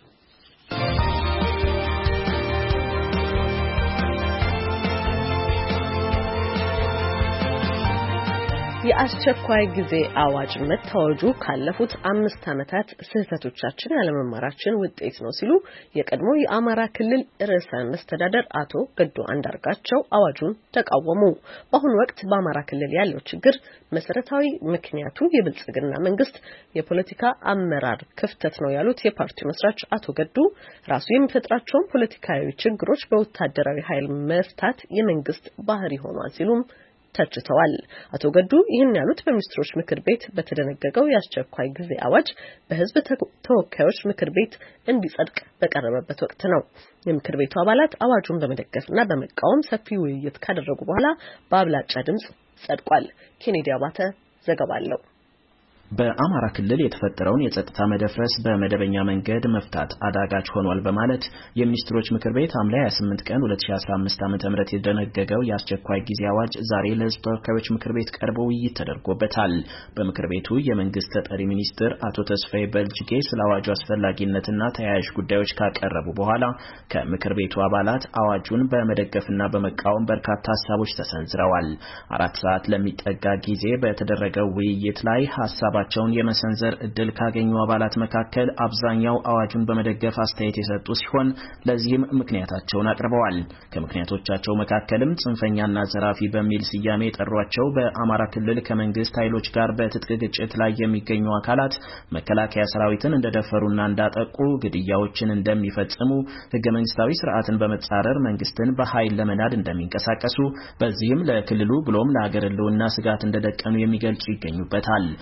የአስቸኳይ ጊዜ አዋጅ መታወጁ ካለፉት 5 ዓመታት ስህተቶቻችን ያለመማራችን ውጤት ነው ሲሉ የቀድሞ የአማራ ክልል ርዕሰ መስተዳደር አቶ ገዱ አንዳርጋቸው አዋጁን ተቃወሙ። በአሁኑ ወቅት በአማራ ክልል ያለው ችግር መሰረታዊ ምክንያቱ የብልጽግና መንግስት የፖለቲካ አመራር ክፍተት ነው ያሉት የፓርቲው መስራች አቶ ገዱ ራሱ የሚፈጥራቸውን ፖለቲካዊ ችግሮች በወታደራዊ ኃይል መፍታት የመንግስት ባህሪ ሆኗል ሲሉም ተችተዋል። አቶ ገዱ ይህን ያሉት በሚኒስትሮች ምክር ቤት በተደነገገው የአስቸኳይ ጊዜ አዋጅ በህዝብ ተወካዮች ምክር ቤት እንዲጸድቅ በቀረበበት ወቅት ነው። የምክር ቤቱ አባላት አዋጁን በመደገፍና በመቃወም ሰፊ ውይይት ካደረጉ በኋላ በአብላጫ ድምጽ ጸድቋል። ኬኔዲ አባተ ዘገባ አለው። በአማራ ክልል የተፈጠረውን የጸጥታ መደፍረስ በመደበኛ መንገድ መፍታት አዳጋች ሆኗል በማለት የሚኒስትሮች ምክር ቤት ሐምሌ 28 ቀን 2015 ዓ.ም የተደነገገው የአስቸኳይ ጊዜ አዋጅ ዛሬ ለሕዝብ ተወካዮች ምክር ቤት ቀርቦ ውይይት ተደርጎበታል። በምክር ቤቱ የመንግስት ተጠሪ ሚኒስትር አቶ ተስፋዬ በልጅጌ ስለ አዋጁ አስፈላጊነትና ተያያዥ ጉዳዮች ካቀረቡ በኋላ ከምክር ቤቱ አባላት አዋጁን በመደገፍና በመቃወም በርካታ ሀሳቦች ተሰንዝረዋል። 4 ሰዓት ለሚጠጋ ጊዜ በተደረገው ውይይት ላይ ሀሳባቸውን የመሰንዘር እድል ካገኙ አባላት መካከል አብዛኛው አዋጁን በመደገፍ አስተያየት የሰጡ ሲሆን ለዚህም ምክንያታቸውን አቅርበዋል። ከምክንያቶቻቸው መካከልም ጽንፈኛና ዘራፊ በሚል ስያሜ የጠሯቸው በአማራ ክልል ከመንግስት ኃይሎች ጋር በትጥቅ ግጭት ላይ የሚገኙ አካላት መከላከያ ሰራዊትን እንደደፈሩና እንዳጠቁ፣ ግድያዎችን እንደሚፈጽሙ፣ ህገ መንግስታዊ ስርዓትን በመጻረር መንግስትን በኃይል ለመናድ እንደሚንቀሳቀሱ፣ በዚህም ለክልሉ ብሎም ለሀገር ህልውና ስጋት እንደደቀኑ የሚገልጹ ይገኙበታል። በሌላ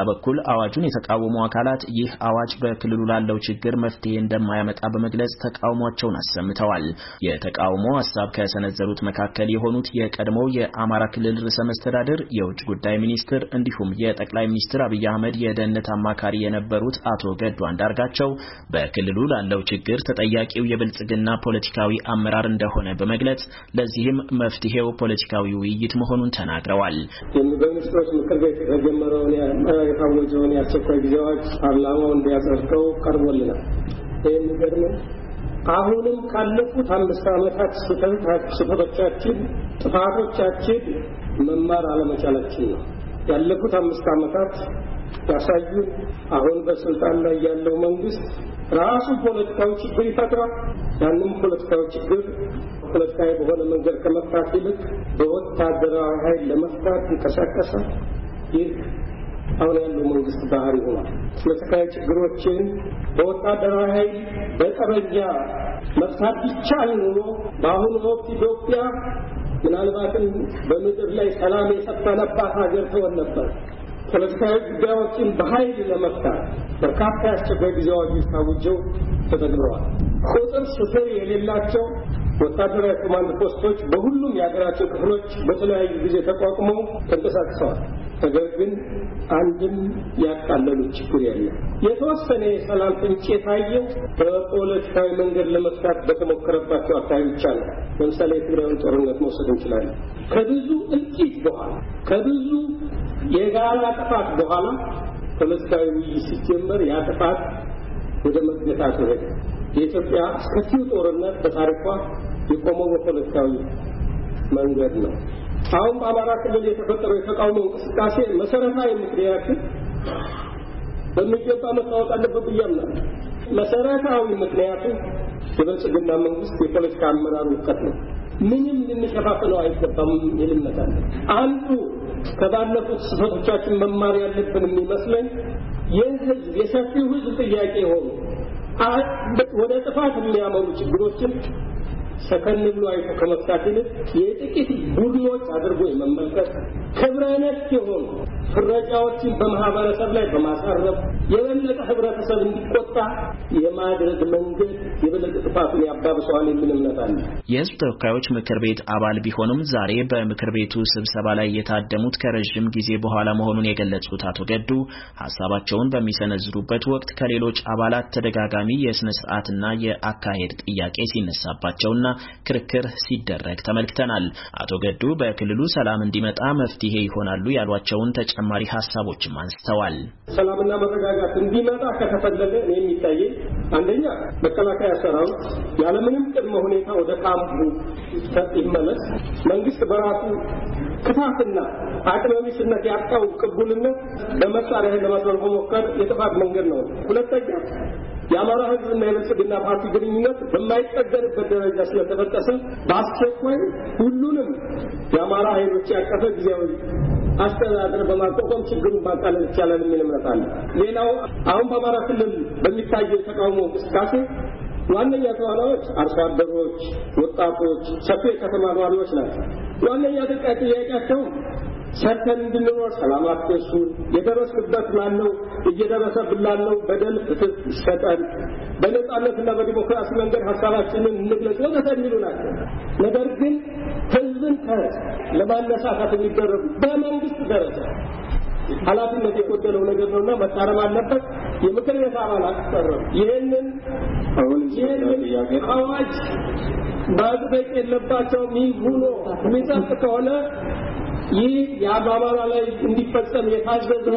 በኩል አዋጁን የተቃወሙ አካላት ይህ አዋጅ በክልሉ ላለው ችግር መፍትሄ እንደማያመጣ በመግለጽ ተቃውሟቸውን አሰምተዋል። የተቃውሞ ሐሳብ ከሰነዘሩት መካከል የሆኑት የቀድሞው የአማራ ክልል ርዕሰ መስተዳድር የውጭ ጉዳይ ሚኒስትር እንዲሁም የጠቅላይ ሚኒስትር አብይ አህመድ የደህንነት አማካሪ የነበሩት አቶ ገዱ አንዳርጋቸው በክልሉ ላለው ችግር ተጠያቂው የብልጽግና ፖለቲካዊ አመራር እንደሆነ በመግለጽ ለዚህም መፍትሄው ፖለቲካዊ ውይይት መሆኑን ተናግረዋል። የሚኒስትሮች ምክር ቤት የተጀመረውን የታወጀውን የአስቸኳይ ጊዜ አዋጅ ፓርላማው እንዲያጸድቀው ቀርቦልናል። ይህን ነገር አሁንም ካለፉት 5 ዓመታት ስህተቶቻችን፣ ጥፋቶቻችን መማር አለመቻላችን ነው። ያለፉት 5 ዓመታት ያሳዩን አሁን በስልጣን ላይ ያለው መንግስት ራሱ ፖለቲካዊ ችግር ይፈጥራል። ያንን ፖለቲካዊ ችግር ፖለቲካዊ በሆነ መንገድ ከመፍታት ይልቅ በወታደራዊ ኃይል ለመፍታት ይንቀሳቀሳል። ይህ አሁን ያለው መንግስት ባህሪ ሆኗል። ፖለቲካዊ ችግሮችን በወታደራዊ ኃይል በጠመንጃ መፍታት ይቻል ኖሮ በአሁኑ ወቅት ኢትዮጵያ ምናልባትም በምድር ላይ ሰላም የሰፈነባት ሀገር ትሆን ነበር። ፖለቲካዊ ጉዳዮችን በኃይል ለመፍታት በርካታ የአስቸኳይ ጊዜ አዋጆች ታውጀው ተተግብረዋል። ቁጥር ስፍር የሌላቸው ወታደራዊ ኮማንድ ፖስቶች በሁሉም የሀገራችን ክፍሎች በተለያዩ ጊዜ ተቋቁመው ተንቀሳቅሰዋል። ነገር ግን አንድም ያቃለሉት ችግር የለም። የተወሰነ የሰላም ፍንጭ የታየው በፖለቲካዊ መንገድ ለመፍታት በተሞከረባቸው አካባቢዎች አለ። ለምሳሌ የትግራይን ጦርነት መውሰድ እንችላለን። ከብዙ እልቂት በኋላ ከብዙ የጋራ ጥፋት በኋላ ፖለቲካዊ ውይይት ሲጀመር ያ ጥፋት ወደ መገታት ሄደ። የኢትዮጵያ አስከፊው ጦርነት በታሪኳ የቆመው በፖለቲካዊ መንገድ ነው። አሁን በአማራ ክልል የተፈጠረው የተቃውሞ እንቅስቃሴ መሰረታዊ ምክንያቱ በሚገባ መታወቅ አለበት ብያምናለሁ። መሰረታዊ ምክንያቱ የብልጽግና መንግስት የፖለቲካ አመራር ውድቀት ነው። ምንም ልንሸፋፍነው አይገባም ይልመታል። አንዱ ከባለፉት ስህተቶቻችን መማር ያለብን የሚመስለኝ የሰፊው ህዝብ ጥያቄ ሆኖ ወደ ጥፋት የሚያመሩ ችግሮችን ሰከን ብሎ አይቶ ከመፍታት ይልቅ የጥቂት ቡድኖች አድርጎ የመመልከት ክብረነክ የሆኑ ፍረጃዎችን በማህበረሰብ ላይ በማሳረፍ የበለጠ ህብረተሰብ እንዲቆጣ የማድረግ መንገድ የበለጠ ጥፋቱን ያባብሰዋል የሚል እምነት አለ። የህዝብ ተወካዮች ምክር ቤት አባል ቢሆኑም ዛሬ በምክር ቤቱ ስብሰባ ላይ የታደሙት ከረጅም ጊዜ በኋላ መሆኑን የገለጹት አቶ ገዱ ሀሳባቸውን በሚሰነዝሩበት ወቅት ከሌሎች አባላት ተደጋጋሚ የስነ ስርዓትና የአካሄድ ጥያቄ ሲነሳባቸውና ክርክር ሲደረግ ተመልክተናል። አቶ ገዱ በክልሉ ሰላም እንዲመጣ መፍትሄ ይሆናሉ ያሏቸውን ተጨማሪ ሀሳቦችም አንስተዋል። ሰላምና መረጋጋት እንዲመጣ ከተፈለገ የሚታየው አንደኛ መከላከያ ሰራዊት ያለምንም ቅድመ ሁኔታ ወደ ካምፑ ይመለስ። መንግስት በራሱ ክፋትና አቅመቢስነት ያጣው ቅቡልነት በመሳሪያ ለማስወገድ መሞከር የጥፋት መንገድ ነው። ሁለተኛ የአማራ ህዝብና የብልጽግና ፓርቲ ግንኙነት በማይጠገንበት ደረጃ ስለተበጠሰ በአስቸኳይ ሁሉንም የአማራ ኃይሎች ያቀፈ ጊዜያዊ አስተዳደር በማቋቋም ችግሩን ማቃለል ይቻላል የሚል እምነት አለ። ሌላው አሁን በአማራ ክልል በሚታየው የተቃውሞ እንቅስቃሴ ዋነኛ ተዋናዮች አርሶ አደሮች፣ ወጣቶች፣ ሰፊ የከተማ ነዋሪዎች ናቸው። ዋነኛ ጥያቄያቸው ሰርተን እንድንኖር ሰላም አትንሱን፣ የደረስንበት ላለው እየደረሰብን ላለው በደል ፍትህ ይሰጠን፣ በነጻነትና በዲሞክራሲ መንገድ ሀሳባችንን እንግለጽ ወዘተ የሚሉ ናቸው። ነገር ግን ህዝብን ለማነሳሳት የሚደረጉ በመንግስት ደረጃ ኃላፊነት የጎደለው ነገር ነውና መታረም አለበት። የምክር ቤት አባላት ቀረቡ። ይህንን አዋጅ ማጽደቅ የለባቸውም። ይሁኑ የሚጸድቅ ከሆነ ይህ የአማራ ላይ እንዲፈጸም የታዘዘ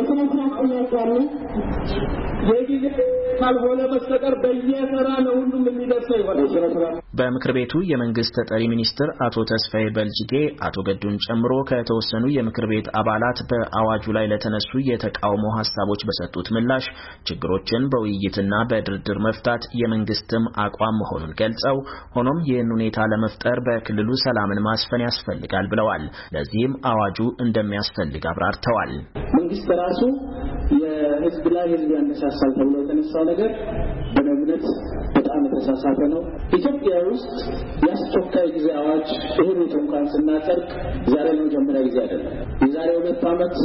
የጊዜ ካልሆነ በስተቀር በየተራ ለሁሉም የሚደርሰው ይሆናል። በምክር ቤቱ የመንግስት ተጠሪ ሚኒስትር አቶ ተስፋዬ በልጅጌ አቶ ገዱን ጨምሮ ከተወሰኑ የምክር ቤት አባላት በአዋጁ ላይ ለተነሱ የተቃውሞ ሀሳቦች በሰጡት ምላሽ ችግሮችን በውይይትና በድርድር መፍታት የመንግስትም አቋም መሆኑን ገልጸው ሆኖም ይህን ሁኔታ ለመፍጠር በክልሉ ሰላምን ማስፈን ያስፈልጋል ብለዋል። ለዚህም አዋጁ እንደሚያስፈልግ አብራርተዋል። መንግስት በራሱ የህዝብ ላይ ህዝብ ያነሳሳል ተብሎ የተነሳው ነገር በእምነት በጣም የተሳሳተ ነው። ኢትዮጵያ ውስጥ የአስቸኳይ ጊዜ አዋጅ ይህን እንኳን ስናጸድቅ ዛሬ ለመጀመሪያ ጊዜ አይደለም። የዛሬ 2 ዓመት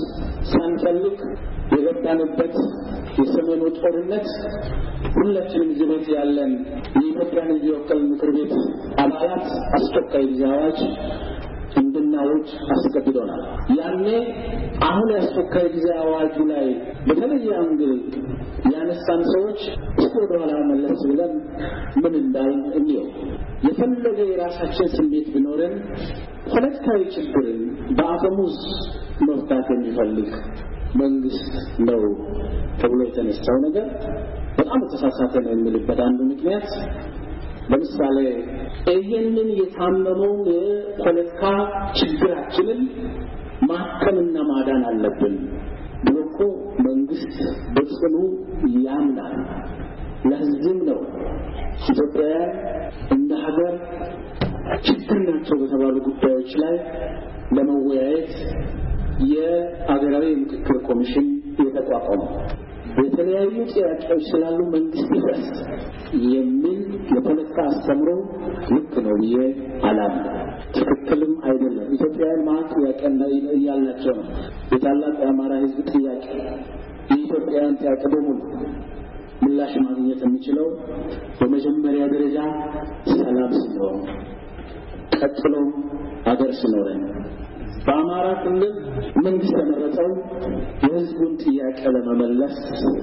ሳንፈልግ የገባንበት የሰሜኑ ጦርነት ሁላችንም እዚህ ቤት ያለን የኢትዮጵያን የወከል ምክር ቤት አባላት አስቸኳይ ጊዜ አዋጅ እንድናውጅ አስገድዶናል። ያኔ አሁን አስቸኳይ ጊዜ አዋጁ ላይ በተለየ አንግል ያነሳን ሰዎች ወደኋላ መለስ ብለን ምን እንዳልን እንየው። የፈለገ የራሳችን ስሜት ቢኖረን ፖለቲካዊ ችግርን በአፈሙዝ መፍታት የሚፈልግ መንግስት ነው ተብሎ የተነሳው ነገር በጣም ተሳሳተ ነው የሚልበት አንዱ ምክንያት ለምሳሌ ይሄንን የታመመው የፖለቲካ ችግራችንን ማከምና ማዳን አለብን ብሎኮ መንግስት በጽኑ ያምናል። ለዚህም ነው ኢትዮጵያውያን እንደ ሀገር ችግር ናቸው በተባሉ ጉዳዮች ላይ ለመወያየት የሀገራዊ ምክክር ኮሚሽን የተቋቋመው። በተለያዩ ጥያቄዎች ስላሉ መንግስት ይፈርስ የሚል የፖለቲካ አስተምሮ ልክ ነው ብዬ አላምንም። ትክክልም አይደለም። ኢትዮጵያውያን ማለት ጥያቄ ያላቸው ነው። የታላቅ የአማራ ህዝብ ጥያቄ የኢትዮጵያውያን ጥያቄ በሙሉ ምላሽ ማግኘት የሚችለው በመጀመሪያ ደረጃ ሰላም ሲኖር፣ ቀጥሎ ሀገር ሲኖረን በአማራ ክልል መንግስት ተመረጠው የህዝቡን ጥያቄ ለመመለስ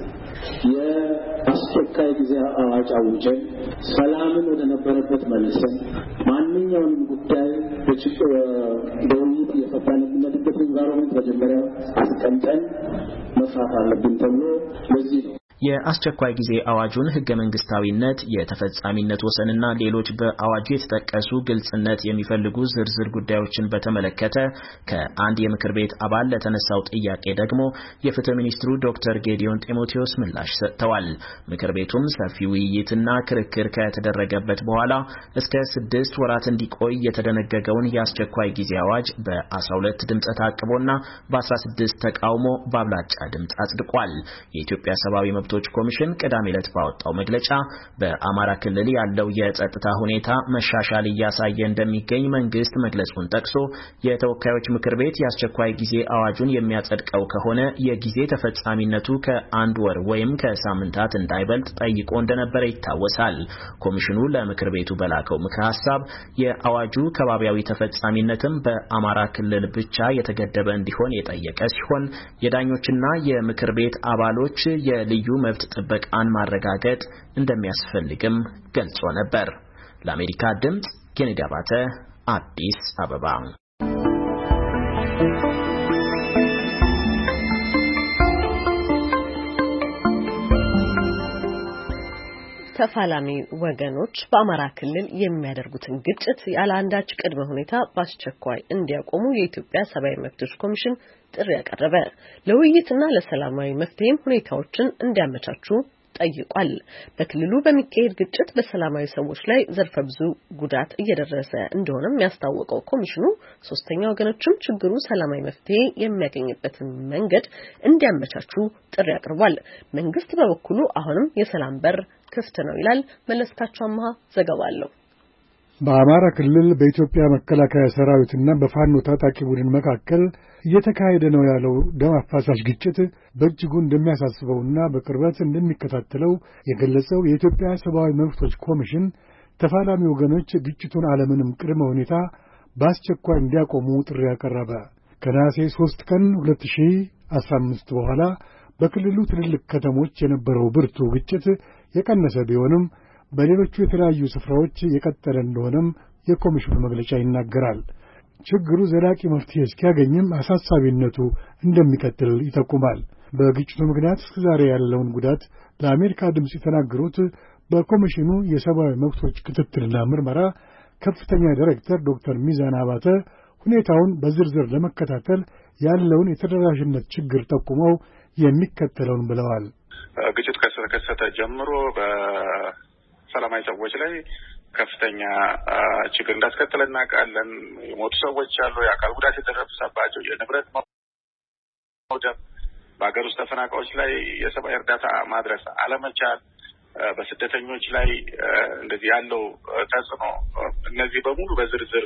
የአስቸኳይ ጊዜ አዋጅ አውጀን ሰላምን ወደ ነበረበት መልሰን ማንኛውንም ጉዳይ በውይይት የፈታንበት ኢንቫይሮንመንት መጀመሪያ አስቀምጠን መስራት አለብን ተብሎ ለዚህ ነው የአስቸኳይ ጊዜ አዋጁን ህገ መንግስታዊነት፣ የተፈጻሚነት ወሰንና ሌሎች በአዋጁ የተጠቀሱ ግልጽነት የሚፈልጉ ዝርዝር ጉዳዮችን በተመለከተ ከአንድ የምክር ቤት አባል ለተነሳው ጥያቄ ደግሞ የፍትህ ሚኒስትሩ ዶክተር ጌዲዮን ጢሞቴዎስ ምላሽ ሰጥተዋል። ምክር ቤቱም ሰፊ ውይይትና ክርክር ከተደረገበት በኋላ እስከ 6 ወራት እንዲቆይ የተደነገገውን የአስቸኳይ ጊዜ አዋጅ በ12 ድምፅ ታቅቦና በ16 ተቃውሞ በአብላጫ ድምፅ አጽድቋል። የኢትዮጵያ ሰብአዊ መብቶች ኮሚሽን ቅዳሜ ዕለት ባወጣው መግለጫ በአማራ ክልል ያለው የጸጥታ ሁኔታ መሻሻል እያሳየ እንደሚገኝ መንግስት መግለጹን ጠቅሶ የተወካዮች ምክር ቤት የአስቸኳይ ጊዜ አዋጁን የሚያጸድቀው ከሆነ የጊዜ ተፈጻሚነቱ ከ1 ወር ወይም ከሳምንታት እንዳይበልጥ ጠይቆ እንደነበረ ይታወሳል። ኮሚሽኑ ለምክር ቤቱ በላከው ምክረ ሐሳብ የአዋጁ ከባቢያዊ ተፈጻሚነትም በአማራ ክልል ብቻ የተገደበ እንዲሆን የጠየቀ ሲሆን የዳኞችና የምክር ቤት አባሎች የልዩ መብት ጥበቃን ማረጋገጥ እንደሚያስፈልግም ገልጾ ነበር። ለአሜሪካ ድምጽ ኬኔዲ አባተ አዲስ አበባ። ተፋላሚ ወገኖች በአማራ ክልል የሚያደርጉትን ግጭት ያለ አንዳች ቅድመ ሁኔታ በአስቸኳይ እንዲያቆሙ የኢትዮጵያ ሰብአዊ መብቶች ኮሚሽን ጥሪ ያቀረበ፣ ለውይይትና ለሰላማዊ መፍትሄም ሁኔታዎችን እንዲያመቻቹ ጠይቋል። በክልሉ በሚካሄድ ግጭት በሰላማዊ ሰዎች ላይ ዘርፈ ብዙ ጉዳት እየደረሰ እንደሆነም ያስታወቀው ኮሚሽኑ ሶስተኛ ወገኖችም ችግሩ ሰላማዊ መፍትሄ የሚያገኝበትን መንገድ እንዲያመቻቹ ጥሪ አቅርቧል። መንግስት በበኩሉ አሁንም የሰላም በር ክፍት ነው ይላል። መለስካቸው አማሃ ዘገባ አለው። በአማራ ክልል በኢትዮጵያ መከላከያ ሰራዊትና በፋኖ ታጣቂ ቡድን መካከል እየተካሄደ ነው ያለው ደም አፋሳሽ ግጭት በእጅጉ እንደሚያሳስበውና በቅርበት እንደሚከታተለው የገለጸው የኢትዮጵያ ሰብአዊ መብቶች ኮሚሽን ተፋላሚ ወገኖች ግጭቱን አለምንም ቅድመ ሁኔታ በአስቸኳይ እንዲያቆሙ ጥሪ ያቀረበ። ከነሐሴ 3 ቀን 2015 በኋላ በክልሉ ትልልቅ ከተሞች የነበረው ብርቱ ግጭት የቀነሰ ቢሆንም በሌሎቹ የተለያዩ ስፍራዎች የቀጠለ እንደሆነም የኮሚሽኑ መግለጫ ይናገራል። ችግሩ ዘላቂ መፍትሄ እስኪያገኝም አሳሳቢነቱ እንደሚቀጥል ይጠቁማል። በግጭቱ ምክንያት እስከዛሬ ያለውን ጉዳት ለአሜሪካ ድምፅ የተናገሩት በኮሚሽኑ የሰብአዊ መብቶች ክትትልና ምርመራ ከፍተኛ ዳይሬክተር ዶክተር ሚዛን አባተ ሁኔታውን በዝርዝር ለመከታተል ያለውን የተደራሽነት ችግር ጠቁመው የሚከተለውን ብለዋል። ግጭቱ ከተከሰተ ጀምሮ በሰላማዊ ሰዎች ላይ ከፍተኛ ችግር እንዳስከተለ እናውቃለን። የሞቱ ሰዎች አሉ፣ የአካል ጉዳት የደረሰባቸው፣ የንብረት መውደም፣ በሀገር ውስጥ ተፈናቃዮች ላይ የሰብአዊ እርዳታ ማድረስ አለመቻል፣ በስደተኞች ላይ እንደዚህ ያለው ተጽዕኖ እነዚህ በሙሉ በዝርዝር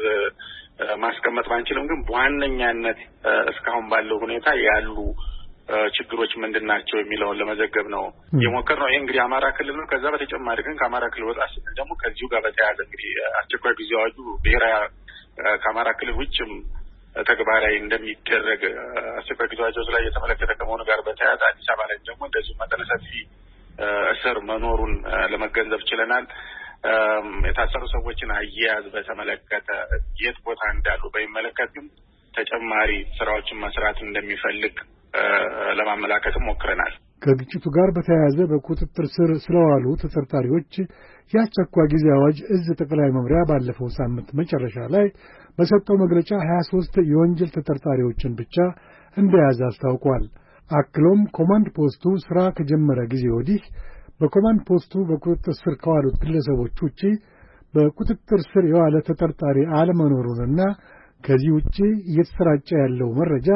ማስቀመጥ ባንችልም ግን በዋነኛነት እስካሁን ባለው ሁኔታ ያሉ ችግሮች ምንድናቸው የሚለውን ለመዘገብ ነው የሞከርነው። ይሄ እንግዲህ አማራ ክልል ነው። ከዛ በተጨማሪ ግን ከአማራ ክልል ወጣ ሲል ደግሞ ከዚሁ ጋር በተያያዘ እንግዲህ አስቸኳይ ጊዜ አዋጁ ብሔራዊ ከአማራ ክልል ውጭም ተግባራዊ እንደሚደረግ አስቸኳይ ጊዜ አዋጁ ላይ የተመለከተ ከመሆኑ ጋር በተያያዘ አዲስ አበባ ላይ ደግሞ እንደዚሁ መጠነ ሰፊ እስር መኖሩን ለመገንዘብ ችለናል። የታሰሩ ሰዎችን አያያዝ በተመለከተ የት ቦታ እንዳሉ በሚመለከት ግን ተጨማሪ ስራዎችን መስራት እንደሚፈልግ ለማመላከት ሞክረናል። ከግጭቱ ጋር በተያያዘ በቁጥጥር ስር ስለዋሉ ተጠርጣሪዎች የአስቸኳይ ጊዜ አዋጅ እዝ ጠቅላይ መምሪያ ባለፈው ሳምንት መጨረሻ ላይ በሰጠው መግለጫ 23 የወንጀል ተጠርጣሪዎችን ብቻ እንደያዘ አስታውቋል። አክሎም ኮማንድ ፖስቱ ስራ ከጀመረ ጊዜ ወዲህ በኮማንድ ፖስቱ በቁጥጥር ስር ከዋሉት ግለሰቦች ውጪ በቁጥጥር ስር የዋለ ተጠርጣሪ አለመኖሩንና ከዚህ ውጪ እየተሰራጨ ያለው መረጃ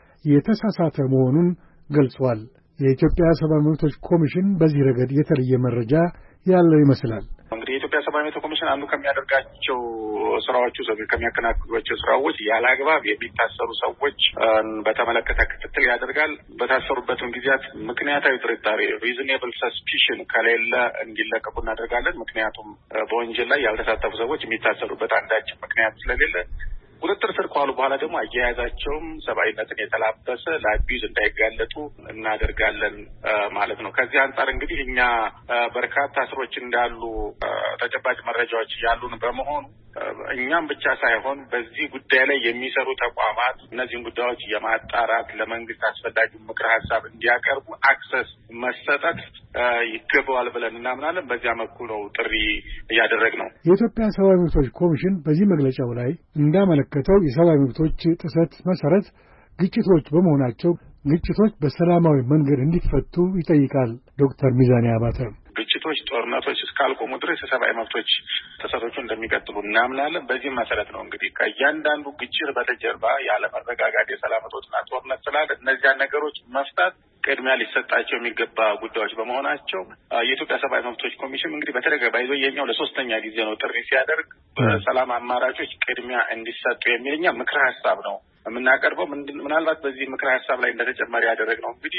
የተሳሳተ መሆኑን ገልጿል። የኢትዮጵያ ሰብአዊ መብቶች ኮሚሽን በዚህ ረገድ የተለየ መረጃ ያለው ይመስላል። እንግዲህ የኢትዮጵያ ሰብአዊ መብቶች ኮሚሽን አንዱ ከሚያደርጋቸው ስራዎች ከሚያከናውናቸው ስራዎች ያለአግባብ የሚታሰሩ ሰዎች በተመለከተ ክትትል ያደርጋል። በታሰሩበትም ጊዜያት ምክንያታዊ ጥርጣሬ ሪዝኔብል ሰስፒሽን ከሌለ እንዲለቀቁ እናደርጋለን። ምክንያቱም በወንጀል ላይ ያልተሳተፉ ሰዎች የሚታሰሩበት አንዳች ምክንያት ስለሌለ ቁጥጥር ስር ከዋሉ በኋላ ደግሞ አያያዛቸውም ሰብአዊነትን የተላበሰ ለአቢዩዝ እንዳይጋለጡ እናደርጋለን ማለት ነው። ከዚህ አንጻር እንግዲህ እኛ በርካታ እስሮች እንዳሉ ተጨባጭ መረጃዎች ያሉን በመሆኑ እኛም ብቻ ሳይሆን በዚህ ጉዳይ ላይ የሚሰሩ ተቋማት እነዚህን ጉዳዮች የማጣራት ለመንግስት አስፈላጊ ምክር ሀሳብ እንዲያቀርቡ አክሰስ መሰጠት ይገባዋል ብለን እናምናለን። በዚያ መልኩ ነው ጥሪ እያደረግነው። የኢትዮጵያ ሰብአዊ መብቶች ኮሚሽን በዚህ መግለጫው ላይ እንዳመለከተው የሰብአዊ መብቶች ጥሰት መሰረት ግጭቶች በመሆናቸው ግጭቶች በሰላማዊ መንገድ እንዲፈቱ ይጠይቃል። ዶክተር ሚዛኔ አባተ ግጭቶች፣ ጦርነቶች እስካልቆሙ ድረስ የሰብአዊ መብቶች ጥሰቶቹ እንደሚቀጥሉ እናምናለን። በዚህም መሰረት ነው እንግዲህ ከእያንዳንዱ ግጭት በተጀርባ ያለመረጋጋት፣ የሰላም እጦትና ጦርነት ስላለ እነዚያን ነገሮች መፍታት ቅድሚያ ሊሰጣቸው የሚገባ ጉዳዮች በመሆናቸው የኢትዮጵያ ሰብአዊ መብቶች ኮሚሽን እንግዲህ በተደጋጋሚ የኛው ለሶስተኛ ጊዜ ነው ጥሪ ሲያደርግ በሰላም አማራጮች ቅድሚያ እንዲሰጡ የሚል ምክረ ሀሳብ ነው የምናቀርበው። ምናልባት በዚህ ምክረ ሀሳብ ላይ እንደተጨማሪ ያደረግነው እንግዲህ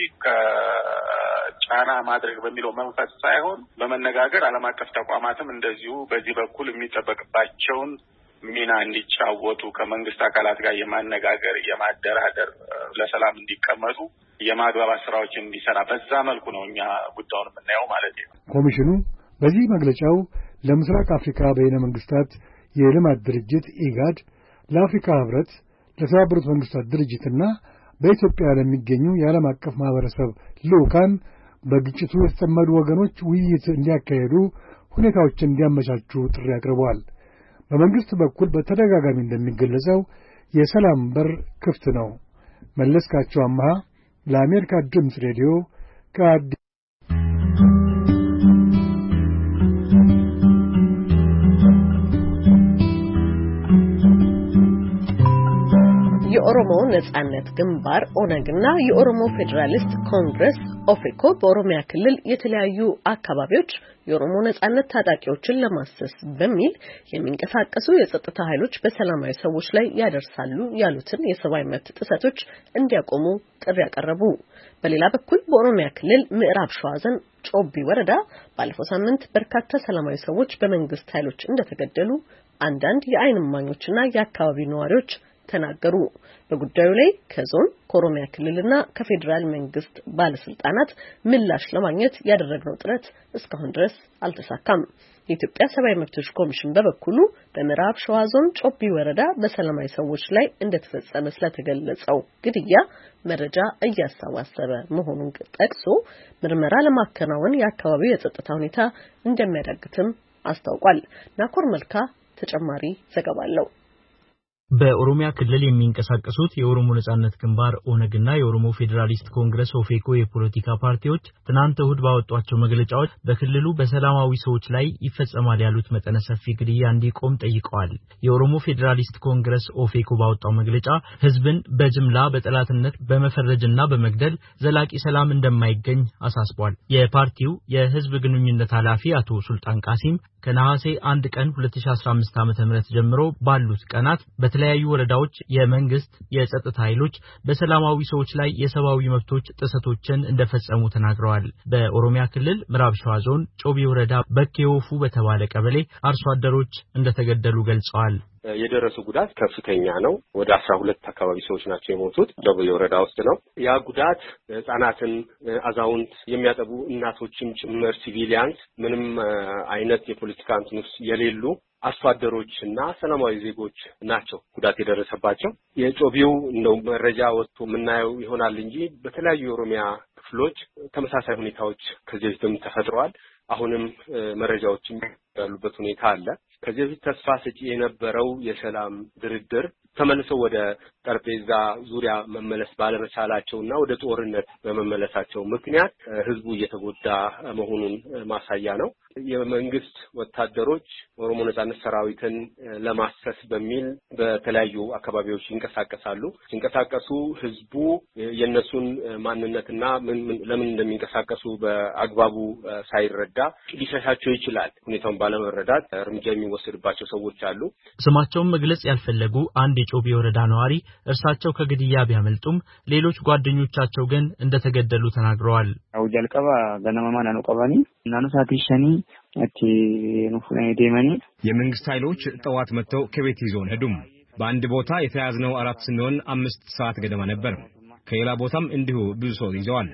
ከጫና ማድረግ በሚለው መንፈስ ሳይሆን በመነጋገር ዓለም አቀፍ ተቋማትም እንደዚሁ በዚህ በኩል የሚጠበቅባቸውን ሚና እንዲጫወቱ ከመንግስት አካላት ጋር የማነጋገር፣ የማደራደር፣ ለሰላም እንዲቀመጡ የማግባባት ስራዎችን እንዲሰራ በዛ መልኩ ነው እኛ ጉዳዩን የምናየው ማለት ነው። ኮሚሽኑ በዚህ መግለጫው ለምስራቅ አፍሪካ በይነ መንግስታት የልማት ድርጅት ኢጋድ፣ ለአፍሪካ ህብረት፣ ለተባበሩት መንግስታት ድርጅትና በኢትዮጵያ ለሚገኙ የዓለም አቀፍ ማህበረሰብ ልዑካን በግጭቱ የተጠመዱ ወገኖች ውይይት እንዲያካሄዱ ሁኔታዎችን እንዲያመቻቹ ጥሪ አቅርበዋል። በመንግስት በኩል በተደጋጋሚ እንደሚገለጸው የሰላም በር ክፍት ነው። መለስካቸው አምሃ ለአሜሪካ ድምፅ ሬዲዮ ከአዲስ የኦሮሞ ነጻነት ግንባር ኦነግና የኦሮሞ ፌዴራሊስት ኮንግረስ ኦፌኮ በኦሮሚያ ክልል የተለያዩ አካባቢዎች የኦሮሞ ነጻነት ታጣቂዎችን ለማሰስ በሚል የሚንቀሳቀሱ የጸጥታ ኃይሎች በሰላማዊ ሰዎች ላይ ያደርሳሉ ያሉትን የሰብአዊ መብት ጥሰቶች እንዲያቆሙ ጥሪ ያቀረቡ። በሌላ በኩል በኦሮሚያ ክልል ምዕራብ ሸዋ ዞን ጮቢ ወረዳ ባለፈው ሳምንት በርካታ ሰላማዊ ሰዎች በመንግስት ኃይሎች እንደተገደሉ አንዳንድ የዓይን እማኞችና የአካባቢው ነዋሪዎች ተናገሩ። በጉዳዩ ላይ ከዞን ከኦሮሚያ ክልልና ከፌዴራል መንግስት ባለስልጣናት ምላሽ ለማግኘት ያደረግነው ጥረት እስካሁን ድረስ አልተሳካም። የኢትዮጵያ ሰብአዊ መብቶች ኮሚሽን በበኩሉ በምዕራብ ሸዋ ዞን ጮቢ ወረዳ በሰላማዊ ሰዎች ላይ እንደተፈጸመ ስለተገለጸው ግድያ መረጃ እያሰባሰበ መሆኑን ጠቅሶ ምርመራ ለማከናወን የአካባቢው የጸጥታ ሁኔታ እንደሚያዳግትም አስታውቋል። ናኮር መልካ ተጨማሪ ዘገባ አለው። በኦሮሚያ ክልል የሚንቀሳቀሱት የኦሮሞ ነጻነት ግንባር ኦነግና የኦሮሞ ፌዴራሊስት ኮንግረስ ኦፌኮ የፖለቲካ ፓርቲዎች ትናንት እሁድ ባወጧቸው መግለጫዎች በክልሉ በሰላማዊ ሰዎች ላይ ይፈጸማል ያሉት መጠነ ሰፊ ግድያ እንዲቆም ጠይቀዋል። የኦሮሞ ፌዴራሊስት ኮንግረስ ኦፌኮ ባወጣው መግለጫ ህዝብን በጅምላ በጠላትነት በመፈረጅና በመግደል ዘላቂ ሰላም እንደማይገኝ አሳስቧል። የፓርቲው የህዝብ ግንኙነት ኃላፊ አቶ ሱልጣን ቃሲም ከነሐሴ 1 ቀን 2015 ዓ.ም ጀምሮ ባሉት ቀናት በተለያዩ ወረዳዎች የመንግስት የጸጥታ ኃይሎች በሰላማዊ ሰዎች ላይ የሰብአዊ መብቶች ጥሰቶችን እንደፈጸሙ ተናግረዋል። በኦሮሚያ ክልል ምዕራብ ሸዋ ዞን ጮቢ ወረዳ በኬዎፉ በተባለ ቀበሌ አርሶ አደሮች እንደተገደሉ ገልጸዋል። የደረሱ ጉዳት ከፍተኛ ነው። ወደ 12 አካባቢ ሰዎች ናቸው የሞቱት። ጮቢ ወረዳ ውስጥ ነው። ያ ጉዳት ህጻናትን፣ አዛውንት፣ የሚያጠቡ እናቶችም ጭምር ሲቪሊያንስ ምንም አይነት የፖለቲካ እንትንስ የሌሉ አርሶ አደሮችና ሰላማዊ ዜጎች ናቸው ጉዳት የደረሰባቸው። የጮቢው ነው መረጃ ወጥቶ የምናየው ይሆናል እንጂ በተለያዩ የኦሮሚያ ክፍሎች ተመሳሳይ ሁኔታዎች ከዚህ በፊትም ተፈጥረዋል። አሁንም መረጃዎችም ያሉበት ሁኔታ አለ። ከዚህ በፊት ተስፋ ሰጪ የነበረው የሰላም ድርድር ተመልሰው ወደ ጠረጴዛ ዙሪያ መመለስ ባለመቻላቸውና ወደ ጦርነት በመመለሳቸው ምክንያት ህዝቡ እየተጎዳ መሆኑን ማሳያ ነው። የመንግስት ወታደሮች ኦሮሞ ነጻነት ሰራዊትን ለማሰስ በሚል በተለያዩ አካባቢዎች ይንቀሳቀሳሉ። ሲንቀሳቀሱ ህዝቡ የነሱን ማንነትና ለምን እንደሚንቀሳቀሱ በአግባቡ ሳይረዳ ሊሸሻቸው ይችላል። ሁኔታውን ባለመረዳት እርምጃ የሚወሰድባቸው ሰዎች አሉ። ስማቸውን መግለጽ ያልፈለጉ አንድ የጮቢ ወረዳ ነዋሪ እርሳቸው ከግድያ ቢያመልጡም ሌሎች ጓደኞቻቸው ግን እንደተገደሉ ተናግረዋል። አውጀልቀባ ገነማማና ነው ቀባኒ እናኑ ሳቲሸኒ አቲ ንፉናይ ዴመኒ የመንግስት ኃይሎች ጠዋት መጥተው ከቤት ይዘውን ሄዱም። በአንድ ቦታ የተያዝነው 4 ስንሆን 5 ሰዓት ገደማ ነበር። ከሌላ ቦታም እንዲሁ ብዙ ሰው ይዘዋል።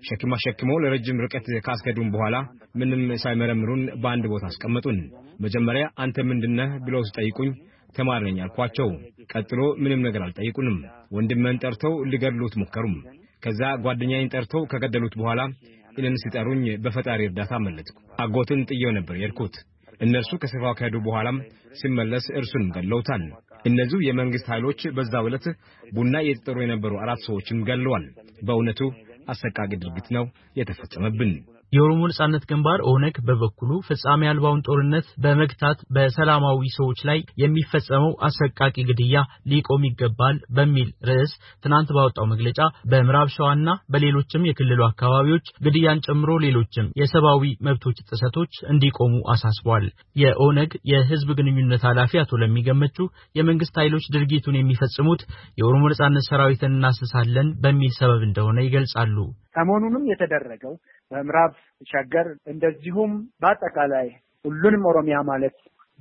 ሸክሞ ለረጅም ርቀት ካስከዱን በኋላ ምንም ሳይመረምሩን በአንድ ቦታ አስቀመጡን። መጀመሪያ አንተ ምንድነህ ብለው ሲጠይቁኝ ተማሪ ነኝ አልኳቸው። ቀጥሎ ምንም ነገር አልጠይቁንም። ወንድሜን ጠርተው ሊገድሉት ሞከሩም። ከዛ ጓደኛዬን ጠርተው ከገደሉት በኋላ እኔን ሲጠሩኝ በፈጣሪ እርዳታ መለጥኩ። አጎትን ጥየው ነበር የሄድኩት። እነርሱ ከስፍራው ከሄዱ በኋላም ሲመለስ እርሱንም ገድለውታል። እነዚህ የመንግስት ኃይሎች በዛው ዕለት ቡና እየተጠሩ የነበሩ 4 ሰዎችን ገድለዋል። በእውነቱ አሰቃቂ ድርጊት ነው የተፈጸመብን። የኦሮሞ ነጻነት ግንባር ኦነግ በበኩሉ ፍጻሜ ያልባውን ጦርነት በመግታት በሰላማዊ ሰዎች ላይ የሚፈጸመው አሰቃቂ ግድያ ሊቆም ይገባል በሚል ርዕስ ትናንት ባወጣው መግለጫ በምዕራብ ሸዋና በሌሎችም የክልሉ አካባቢዎች ግድያን ጨምሮ ሌሎችም የሰብአዊ መብቶች ጥሰቶች እንዲቆሙ አሳስቧል። የኦነግ የህዝብ ግንኙነት ኃላፊ አቶ ለሚገመቹ የመንግስት ኃይሎች ድርጊቱን የሚፈጽሙት የኦሮሞ ነጻነት ሰራዊትን እናስሳለን በሚል ሰበብ እንደሆነ ይገልጻሉ። ሰሞኑንም የተደረገው በምዕራብ ሸገር እንደዚሁም በአጠቃላይ ሁሉንም ኦሮሚያ ማለት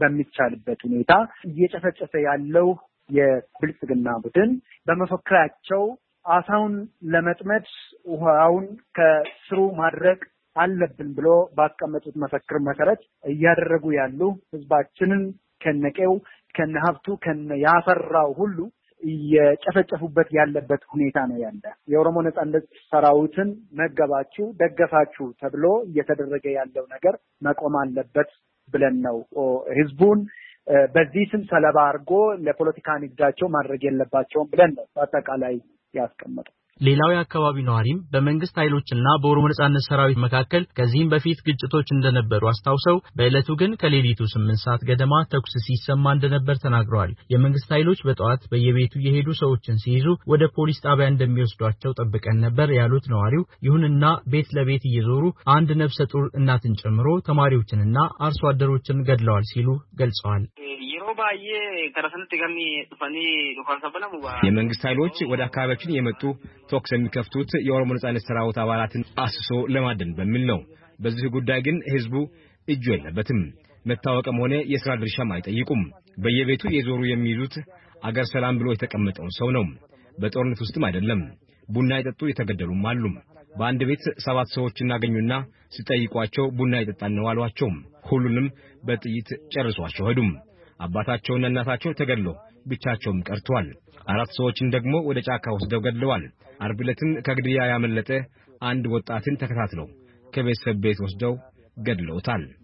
በሚቻልበት ሁኔታ እየጨፈጨፈ ያለው የብልጽግና ቡድን በመፈክራቸው አሳውን ለመጥመድ ውሃውን ከስሩ ማድረቅ አለብን ብሎ ባስቀመጡት መፈክር መሰረት እያደረጉ ያሉ ህዝባችንን ከነቀው ከነሀብቱ ያፈራው ሁሉ እየጨፈጨፉበት ያለበት ሁኔታ ነው ያለ። የኦሮሞ ነጻነት ሰራዊትን መገባችሁ ደገፋችሁ ተብሎ እየተደረገ ያለው ነገር መቆም አለበት ብለን ነው ህዝቡን በዚህ ስም ሰለባ አድርጎ ለፖለቲካ ንግዳቸው ማድረግ የለባቸውም ብለን ነው በአጠቃላይ ያስቀመጠው። ሌላው የአካባቢ ነዋሪም በመንግስት ኃይሎችና በኦሮሞ ነጻነት ሰራዊት መካከል ከዚህም በፊት ግጭቶች እንደነበሩ አስታውሰው በእለቱ ግን ከሌሊቱ 8 ሰዓት ገደማ ተኩስ ሲሰማ እንደነበር ተናግረዋል። የመንግስት ኃይሎች በጠዋት በየቤቱ የሄዱ ሰዎችን ሲይዙ ወደ ፖሊስ ጣቢያ እንደሚወስዷቸው ጠብቀን ነበር ያሉት ነዋሪው፣ ይሁንና ቤት ለቤት እየዞሩ አንድ ነፍሰ ጡር እናትን ጨምሮ ተማሪዎችንና አርሶ አደሮችን ገድለዋል ሲሉ ገልጸዋል። የመንግስት ኃይሎች ወደ አካባቢያችን የመጡ ተኩስ የሚከፍቱት የኦሮሞ ነጻነት ሰራዊት አባላትን አስሶ ለማደን በሚል ነው። በዚህ ጉዳይ ግን ህዝቡ እጁ የለበትም። መታወቅም ሆነ የሥራ ድርሻም አይጠይቁም። በየቤቱ የዞሩ የሚይዙት አገር ሰላም ብሎ የተቀመጠውን ሰው ነው። በጦርነት ውስጥም አይደለም። ቡና የጠጡ የተገደሉም አሉ። በአንድ ቤት 7 ሰዎች እናገኙና ሲጠይቋቸው ቡና የጠጣን ነው አሏቸው። ሁሉንም በጥይት ጨርሷቸው ሄዱም። አባታቸውና እናታቸው ተገድለው ብቻቸውም ቀርተዋል። 4 ሰዎችን ደግሞ ወደ ጫካ ወስደው ገድለዋል። ዓርብ ዕለትም ከግድያ ያመለጠ አንድ ወጣትን ተከታትለው ከቤተሰብ ቤት ወስደው ገድለውታል።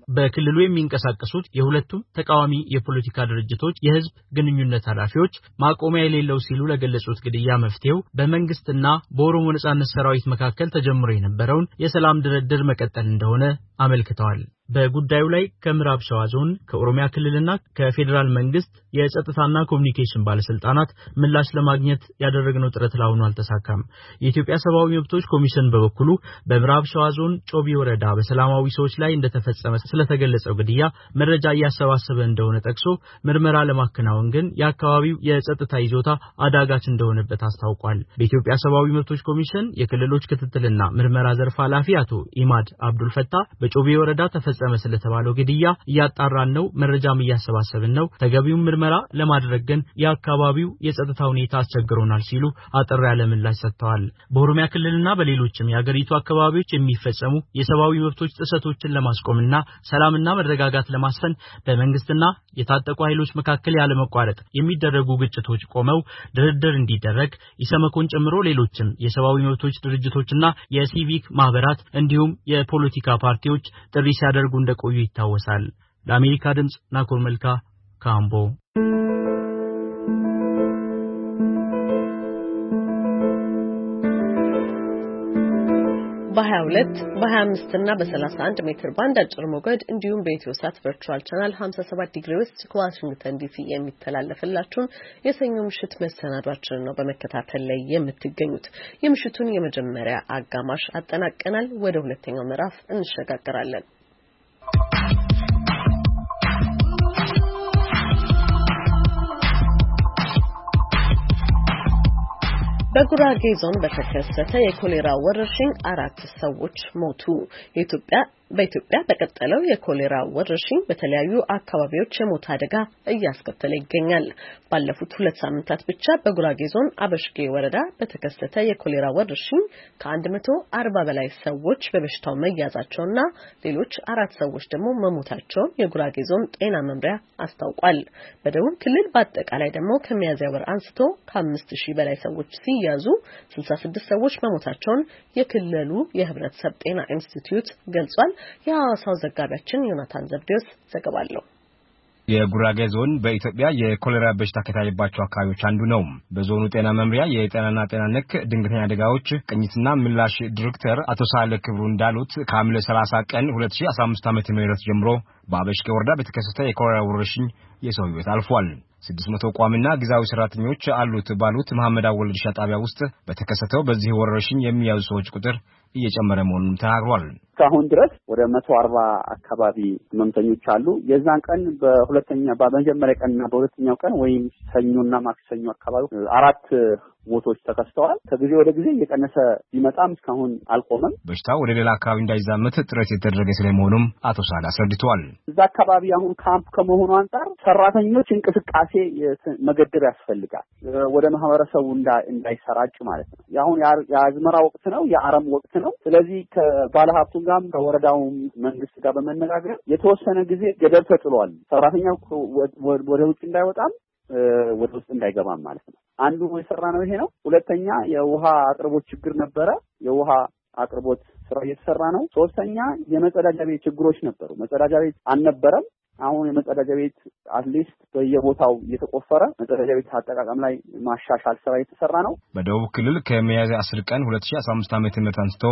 በክልሉ የሚንቀሳቀሱት የሁለቱም ተቃዋሚ የፖለቲካ ድርጅቶች የህዝብ ግንኙነት ኃላፊዎች ማቆሚያ የሌለው ሲሉ ለገለጹት ግድያ መፍትሄው በመንግስትና በኦሮሞ ነጻነት ሰራዊት መካከል ተጀምሮ የነበረውን የሰላም ድርድር መቀጠል እንደሆነ አመልክተዋል። በጉዳዩ ላይ ከምዕራብ ሸዋ ዞን ከኦሮሚያ ክልልና ከፌደራል መንግስት የጸጥታና ኮሙኒኬሽን ባለስልጣናት ምላሽ ለማግኘት ያደረግነው ጥረት ላሁኑ አልተሳካም። የኢትዮጵያ ሰብአዊ መብቶች ኮሚሽን በበኩሉ በምዕራብ ሸዋ ዞን ጮቢ ወረዳ በሰላማዊ ሰዎች ላይ እንደተፈጸመ ስለተገለጸው ግድያ መረጃ እያሰባሰበ እንደሆነ ጠቅሶ ምርመራ ለማከናወን ግን የአካባቢው የጸጥታ ይዞታ አዳጋች እንደሆነበት አስታውቋል። በኢትዮጵያ ሰብአዊ መብቶች ኮሚሽን የክልሎች ክትትልና ምርመራ ዘርፍ ኃላፊ አቶ ኢማድ አብዱል ፈታ በጮቢ ወረዳ ተፈጸመ ስለተባለው ግድያ እያጣራን ነው፣ መረጃም እያሰባሰብን ነው፣ ተገቢውን ምርመራ ለማድረግ ግን የአካባቢው የጸጥታ ሁኔታ አስቸግሮናል ሲሉ አጠር ያለ ምላሽ ሰጥተዋል። በኦሮሚያ ክልልና በሌሎችም የሀገሪቱ አካባቢዎች የሚፈጸሙ የሰብአዊ መብቶች ጥሰቶችን ለማስቆምና ሰላምና መረጋጋት ለማስፈን በመንግስትና የታጠቁ ኃይሎች መካከል ያለ መቋረጥ የሚደረጉ ግጭቶች ቆመው ድርድር እንዲደረግ ኢሰመኮን ጨምሮ ሌሎችም የሰብአዊ መብቶች ድርጅቶችና የሲቪክ ማህበራት እንዲሁም የፖለቲካ ፓርቲዎች ጥሪ ሲያደርጉ እንደቆዩ ይታወሳል። ለአሜሪካ ድምጽ ናኮር መልካ ካምቦ። በ22 በ25 እና በ31 ሜትር ባንድ አጭር ሞገድ እንዲሁም በኢትዮሳት ቨርቹዋል ቻናል 57 ዲግሪ ዌስት ከዋሽንግተን ዲሲ የሚተላለፍላችሁን የሰኞ ምሽት መሰናዷችንን ነው በመከታተል ላይ የምትገኙት። የምሽቱን የመጀመሪያ አጋማሽ አጠናቀናል። ወደ ሁለተኛው ምዕራፍ እንሸጋገራለን። በጉራጌ ዞን በተከሰተ የኮሌራ ወረርሽኝ 4 ሰዎች ሞቱ። በኢትዮጵያ በቀጠለው የኮሌራ ወረርሽኝ በተለያዩ አካባቢዎች የሞት አደጋ እያስከተለ ይገኛል። ባለፉት 2 ሳምንታት ብቻ በጉራጌ ዞን አበሽጌ ወረዳ በተከሰተ የኮሌራ ወረርሽኝ ከ140 በላይ ሰዎች በበሽታው መያዛቸውና ሌሎች 4 ሰዎች ደግሞ መሞታቸውን የጉራጌ ዞን ጤና መምሪያ አስታውቋል። በደቡብ ክልል በአጠቃላይ ደግሞ ከሚያዝያ ወር አንስቶ ከ5000 በላይ ሰዎች ሲያዙ 66 ሰዎች መሞታቸውን የክልሉ የህብረተሰብ ጤና ኢንስቲትዩት ገልጿል። የሐዋሳው ዘጋቢያችን ዮናታን ዘብዴዎስ ዘገባለው። የጉራጌ ዞን በኢትዮጵያ የኮሌራ በሽታ ከታየባቸው አካባቢዎች አንዱ ነው። በዞኑ ጤና መምሪያ የጤናና ጤና ነክ ድንገተኛ አደጋዎች ቅኝትና ምላሽ ዲሬክተር አቶ ሳለ ክብሩ እንዳሉት ከሐምሌ 30 ቀን 2015 ዓ.ም ጀምሮ በአበሽጌ ወረዳ በተከሰተ የኮሌራ ወረርሽኝ የሰው ሕይወት አልፏል። 600 ቋሚና ጊዜያዊ ሰራተኞች አሉት ባሉት መሐመድ አወል እርሻ ጣቢያ ውስጥ በተከሰተው በዚህ ወረርሽኝ የሚያዙ ሰዎች ቁጥር እየጨመረ መሆኑን ተናግሯል። እስካሁን ድረስ ወደ 140 አካባቢ ህመምተኞች አሉ። የዛን ቀን በመጀመሪያ ቀንና በሁለተኛው ቀን ወይም ሰኞና ማክሰኞ አካባቢ 4 ሞቶች ተከስተዋል። ከጊዜ ወደ ጊዜ እየቀነሰ ቢመጣም እስካሁን አልቆመም። በሽታው ወደ ሌላ አካባቢ እንዳይዛመት ጥረት የተደረገ ስለመሆኑም አቶ ሳዳ አስረድተዋል። እዛ አካባቢ አሁን ካምፕ ከመሆኑ አንፃር ሰራተኞች እንቅስቃሴ መገደብ ያስፈልጋል፣ ወደ ማህበረሰቡ እንዳይሰራጭ ማለት ነው። አሁን የአዝመራ ወቅት ነው፣ የአረም ወቅት ነው። ስለዚህ ከባለሀብቱ ጋርም ከወረዳውም መንግስት ጋር በመነጋገር የተወሰነ ጊዜ ገደብ ተጥሏል። ሰራተኛው ወደ ውጭ እንዳይወጣም ወደ ውስጥ እንዳይገባም ማለት ነው። አንዱ የሰራ ነው ይሄ ነው። ሁለተኛ የውሃ አቅርቦት ችግር ነበረ። የውሃ አቅርቦት ስራ እየተሰራ ነው። ሶስተኛ የመጸዳጃ ቤት ችግሮች ነበሩ። መጸዳጃ ቤት አልነበረም። አሁን የመጸዳጃ ቤት አትሊስት በየቦታው እየተቆፈረ መጸዳጃ ቤት አጠቃቀም ላይ ማሻሻል ስራ እየተሰራ ነው። በደቡብ ክልል ከሚያዝያ 10 ቀን 2015 ዓ.ም አንስቶ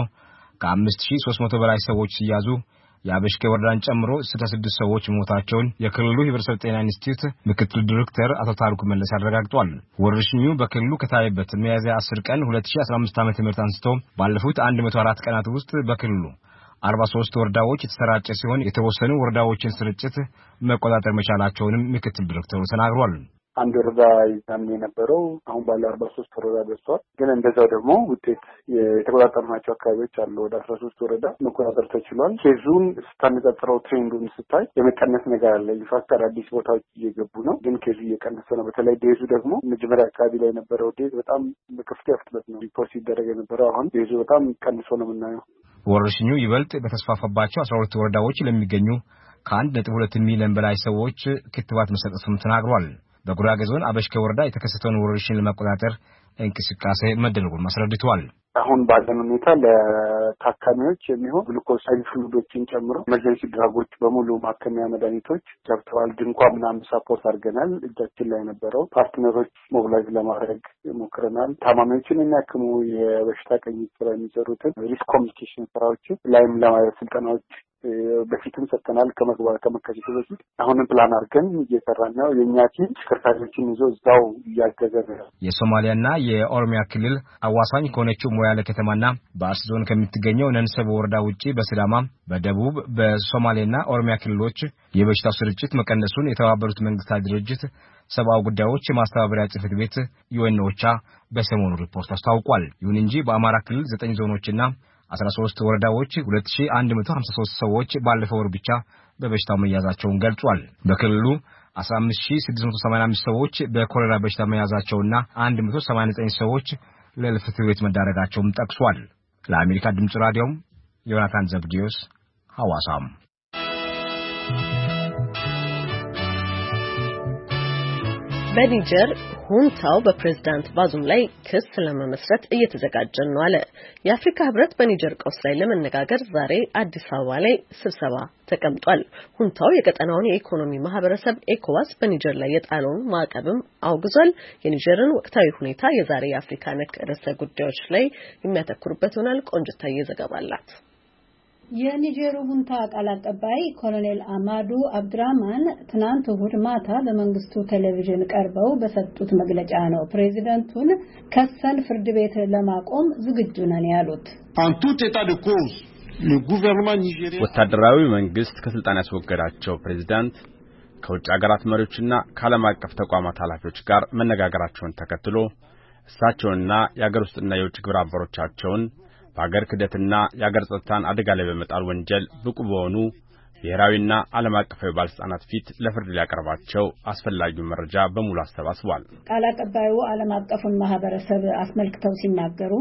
ከ5300 በላይ ሰዎች ሲያዙ የአበሽጌ ወረዳን ጨምሮ 66 ሰዎች ሞታቸውን የክልሉ የህብረተሰብ ጤና ኢንስቲትዩት ምክትል ዲሬክተር አቶ ታሪኩ መለስ አረጋግጧል። ወረርሽኙ በክልሉ ከታየበት ሚያዝያ 10 ቀን 2015 ዓ.ም አንስቶ ባለፉት 104 ቀናት ውስጥ በክልሉ 43 ወረዳዎች የተሰራጨ ሲሆን የተወሰኑ ወረዳዎችን ስርጭት መቆጣጠር መቻላቸውንም ምክትል ዲሬክተሩ ተናግሯል። አንድ ወረዳ ይዛምን የነበረው አሁን ባለ 43 ወረዳ ደርሷል። ግን እንደዛው ደግሞ ውጤት የተቆጣጠርናቸው አካባቢዎች አሉ። ወደ 13 ወረዳ መቆጣጠር ተችሏል። ኬዙን ስታነጻጽረው ትሬንዱን ስታይ የመቀነስ ነገር አለ። ኢንፋክት አዲስ ቦታዎች እየገቡ ነው፣ ግን ኬዙ እየቀነሰ ነው። በተለይ ዴዙ ደግሞ መጀመሪያ አካባቢ ላይ የነበረው ዴዝ በጣም በከፍተኛ ፍጥነት ነው ሪፖርት ሲደረግ የነበረው። አሁን ዴዙ በጣም ቀንሶ ነው የምናየው። ወረርሽኙ ይበልጥ በተስፋፋባቸው 12 ወረዳዎች ለሚገኙ ከ1.2 ሚሊዮን በላይ ሰዎች ክትባት መሰጠቱን ተናግሯል። በጉራጌ ዞን አበሽጌ ወረዳ የተከሰተውን ወረርሽኝ ለመቆጣጠር እንቅስቃሴ መደረጉን አስረድተዋል። አሁን ባለን ሁኔታ ለታካሚዎች የሚሆን ግሉኮስ ፍሉዶችን ጨምሮ ኤመርጀንሲ ድራጎች በሙሉ ማከሚያ መድኃኒቶች ገብተዋል። ድንኳን ምናምን ሳፖርት አድርገናል። እጃችን ላይ የነበረው ፓርትነሮች ሞቢላይዝ ለማድረግ ሞክረናል። ታማሚዎችን የሚያክሙ የበሽታ ቅኝት ስራ የሚሰሩትን ሪስክ ኮሚኒኬሽን ስራዎችን ላይም ለማለት ስልጠናዎች በፊትም ሰጥተናል። ከመከሰቱ በፊት አሁንም ፕላን አድርገን እየሰራን ነው። የእኛ ቲም ተሽከርካሪዎችን ይዞ እዛው እያገዘ ነው። የሶማሊያና የኦሮሚያ ክልል አዋሳኝ ከሆነችው ሞያሌ ከተማና በአርሲ ዞን ከምትገኘው ነንሰቦ ወረዳ ውጪ በሲዳማ በደቡብ በሶማሌና ኦሮሚያ ክልሎች የበሽታው ስርጭት መቀነሱን የተባበሩት መንግስታት ድርጅት ሰብአዊ ጉዳዮች የማስተባበሪያ ጽሕፈት ቤት ዩኤንኦቻ በሰሞኑ ሪፖርት አስታውቋል። ይሁን እንጂ በአማራ ክልል 9 ዞኖችና 13 ወረዳዎች 2153 ሰዎች ባለፈው ወር ብቻ በበሽታው መያዛቸውን ገልጿል። በክልሉ 15685 ሰዎች በኮሌራ በሽታ መያዛቸውና 189 ሰዎች ለሕልፈተ ሕይወት መዳረጋቸውን ጠቅሷል። ለአሜሪካ ድምጽ ራዲዮ ዮናታን ዘብዲዮስ ሐዋሳም በኒጀር ሁንታው በፕሬዝዳንት ባዙም ላይ ክስ ለመመስረት እየተዘጋጀ ነው አለ። የአፍሪካ ህብረት በኒጀር ቀውስ ላይ ለመነጋገር ዛሬ አዲስ አበባ ላይ ስብሰባ ተቀምጧል። ሁንታው የቀጠናውን የኢኮኖሚ ማህበረሰብ ኤኮዋስ በኒጀር ላይ የጣለውን ማዕቀብም አውግዟል። የኒጀርን ወቅታዊ ሁኔታ የዛሬ የአፍሪካ ነክ ርዕሰ ጉዳዮች ላይ የሚያተኩርበት ሆናል። ቆንጅታዬ ዘገባ አላት። የኒጀሩ ሁንታ ቃል አቀባይ ኮሎኔል አማዱ አብድራማን ትናንት እሁድ ማታ በመንግስቱ ቴሌቪዥን ቀርበው በሰጡት መግለጫ ነው ፕሬዚደንቱን ከሰን ፍርድ ቤት ለማቆም ዝግጁ ነን ያሉት። ወታደራዊ መንግስት ከስልጣን ያስወገዳቸው ፕሬዚዳንት ከውጭ ሀገራት መሪዎችና ከዓለም አቀፍ ተቋማት ኃላፊዎች ጋር መነጋገራቸውን ተከትሎ እሳቸውንና የአገር ውስጥና የውጭ ግብረ አበሮቻቸውን በአገር ክደትና የአገር ጸጥታን አደጋ ላይ በመጣል ወንጀል ብቁ በሆኑ ብሔራዊና ዓለም አቀፋዊ ባለስልጣናት ፊት ለፍርድ ሊያቀርባቸው አስፈላጊው መረጃ በሙሉ አሰባስቧል። ቃል አቀባዩ ዓለም አቀፉን ማህበረሰብ አስመልክተው ሲናገሩ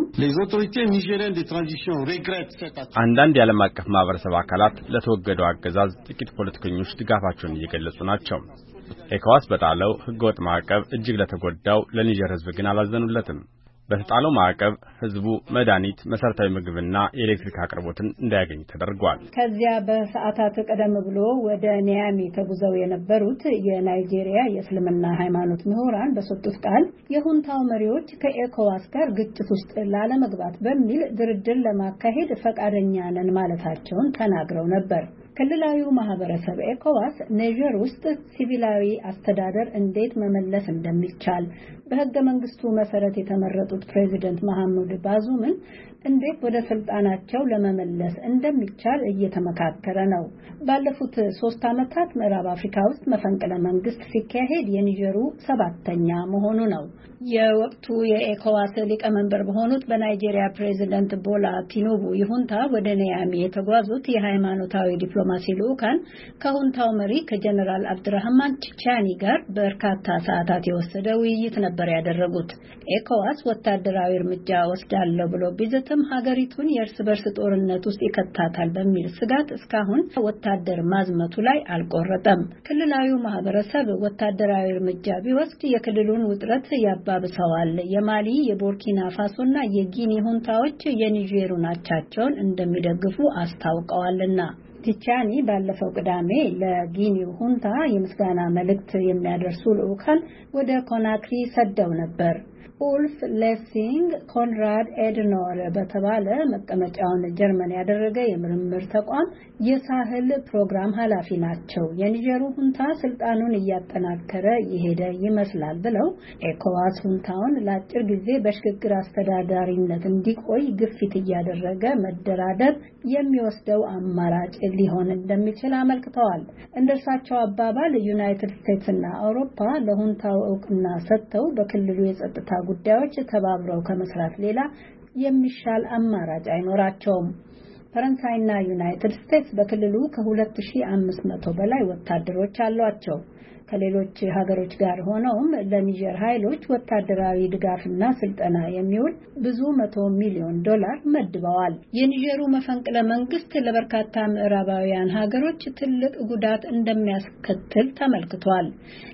አንዳንድ የዓለም አቀፍ ማህበረሰብ አካላት ለተወገደው አገዛዝ ጥቂት ፖለቲከኞች ድጋፋቸውን እየገለጹ ናቸው። ኤኮዋስ በጣለው ህገወጥ ማዕቀብ እጅግ ለተጎዳው ለኒጀር ህዝብ ግን አላዘኑለትም። በተጣለው ማዕቀብ ህዝቡ መድኃኒት፣ መሰረታዊ ምግብና የኤሌክትሪክ አቅርቦትን እንዳያገኝ ተደርጓል። ከዚያ በሰዓታት ቀደም ብሎ ወደ ኒያሚ ተጉዘው የነበሩት የናይጄሪያ የእስልምና ሃይማኖት ምሁራን በሰጡት ቃል የሁንታው መሪዎች ከኤኮዋስ ጋር ግጭት ውስጥ ላለመግባት በሚል ድርድር ለማካሄድ ፈቃደኛ ነን ማለታቸውን ተናግረው ነበር። ክልላዊው ማህበረሰብ ኤኮዋስ ኒጀር ውስጥ ሲቪላዊ አስተዳደር እንዴት መመለስ እንደሚቻል በህገ መንግስቱ መሰረት የተመረጡት ፕሬዚደንት መሐመድ ባዙምን እንዴት ወደ ስልጣናቸው ለመመለስ እንደሚቻል እየተመካከረ ነው። ባለፉት 3 ዓመታት ምዕራብ አፍሪካ ውስጥ መፈንቅለ መንግስት ሲካሄድ የኒጀሩ 7ኛ መሆኑ ነው። የወቅቱ የኤኮዋስ ሊቀመንበር በሆኑት በናይጄሪያ ፕሬዚደንት ቦላ ቲኑቡ ይሁንታ ወደ ኒያሚ የተጓዙት የሃይማኖታዊ ዲፕሎማሲ ልዑካን ከሁንታው መሪ ከጀነራል አብድራህማን ቺቻኒ ጋር በርካታ ሰዓታት የወሰደ ውይይት ነበር ያደረጉት። ኤኮዋስ ወታደራዊ እርምጃ ወስዳለሁ ብሎ ቢዘትም ሀገሪቱን የእርስ በርስ ጦርነት ውስጥ ይከታታል በሚል ስጋት እስካሁን ወታደር ማዝመቱ ላይ አልቆረጠም። ክልላዊው ማህበረሰብ ወታደራዊ እርምጃ ቢወስድ የክልሉን ውጥረት ያባብሰዋል። የማሊ፣ የቡርኪና ፋሶና የጊኒ ሁንታዎች የኒጀሩን አቻቸውን እንደሚደግፉ አስታውቀዋልና ቲቻኒ ባለፈው ቅዳሜ ለጊኒው ሁንታ የምስጋና መልእክት የሚያደርሱ ልዑካን ወደ ኮናክሪ ሰደው ነበር። ኡልፍ ሌሲንግ ኮንራድ ኤድኖር በተባለ መቀመጫውን ጀርመን ያደረገ የምርምር ተቋም የሳህል ፕሮግራም ኃላፊ ናቸው። የኒጀሩ ሁንታ ስልጣኑን እያጠናከረ ይሄደ ይመስላል ብለው ኤኮዋስ ሁንታውን ለአጭር ጊዜ በሽግግር አስተዳዳሪነት እንዲቆይ ግፊት እያደረገ መደራደር የሚወስደው አማራጭ ሊሆን እንደሚችል አመልክተዋል። እንደርሳቸው አባባል ዩናይትድ ስቴትስና አውሮፓ ለሁንታው እውቅና ሰጥተው በክልሉ የጸጥታ ጉዳዮች ተባብረው ከመስራት ሌላ የሚሻል አማራጭ አይኖራቸውም። ፈረንሳይና ዩናይትድ ስቴትስ በክልሉ ከ2500 በላይ ወታደሮች አሏቸው። ከሌሎች ሀገሮች ጋር ሆነውም ለኒጀር ኃይሎች ወታደራዊ ድጋፍና ስልጠና የሚውል ብዙ $100 ሚሊዮን መድበዋል። የኒጀሩ መፈንቅለ መንግስት ለበርካታ ምዕራባውያን ሀገሮች ትልቅ ጉዳት እንደሚያስከትል ተመልክቷል።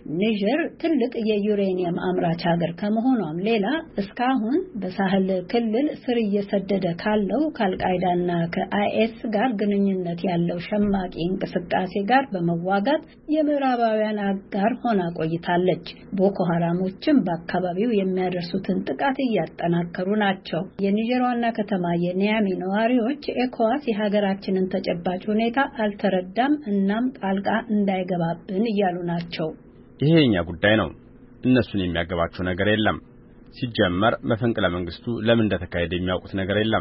ኒጀር ትልቅ የዩሬኒየም አምራች ሀገር ከመሆኗም ሌላ እስካሁን በሳህል ክልል ስር እየሰደደ ካለው ከአልቃይዳና ከአይኤስ ጋር ግንኙነት ያለው ሸማቂ እንቅስቃሴ ጋር በመዋጋት የምዕራባውያን አጋር ሆና ቆይታለች። ቦኮ ሐራሞችም በአካባቢው የሚያደርሱትን ጥቃት እያጠናከሩ ናቸው። የኒጀር ዋና ከተማ የኒያሚ ነዋሪዎች ኤኮዋስ የሀገራችንን ተጨባጭ ሁኔታ አልተረዳም እናም ጣልቃ እንዳይገባብን እያሉ ናቸው። ይሄ የኛ ጉዳይ ነው፣ እነሱን የሚያገባቸው ነገር የለም። ሲጀመር መፈንቅለ መንግስቱ ለምን እንደተካሄደ የሚያውቁት ነገር የለም።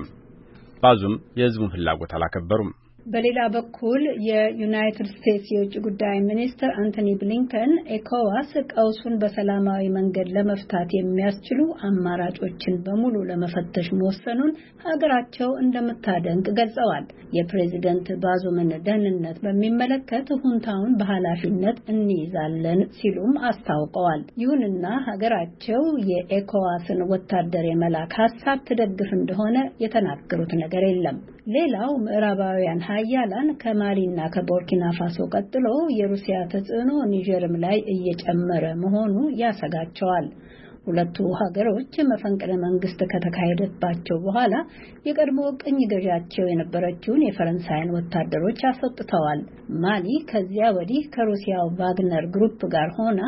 ባዙም የህዝቡን ፍላጎት አላከበሩም። በሌላ በኩል የዩናይትድ ስቴትስ የውጭ ጉዳይ ሚኒስትር አንቶኒ ብሊንከን ኤኮዋስ ቀውሱን በሰላማዊ መንገድ ለመፍታት የሚያስችሉ አማራጮችን በሙሉ ለመፈተሽ መወሰኑን ሀገራቸው እንደምታደንቅ ገልጸዋል። የፕሬዝዳንት ባዙምን ደህንነት በሚመለከት ሁንታውን በኃላፊነት እንይዛለን ሲሉም አስታውቀዋል። ይሁንና ሀገራቸው የኤኮዋስን ወታደር የመላክ ሀሳብ ትደግፍ እንደሆነ የተናገሩት ነገር የለም። ሌላው ምዕራባውያን ሀያላን ከማሊና ከቦርኪና ፋሶ ቀጥሎ የሩሲያ ተጽዕኖ ኒጀርም ላይ እየጨመረ መሆኑ ያሰጋቸዋል። ሁለቱ ሀገሮች መፈንቅለ መንግስት ከተካሄደባቸው በኋላ የቀድሞ ቅኝ ገዣቸው የነበረችውን የፈረንሳይን ወታደሮች አስወጥተዋል። ማሊ ከዚያ ወዲህ ከሩሲያው ቫግነር ግሩፕ ጋር ሆና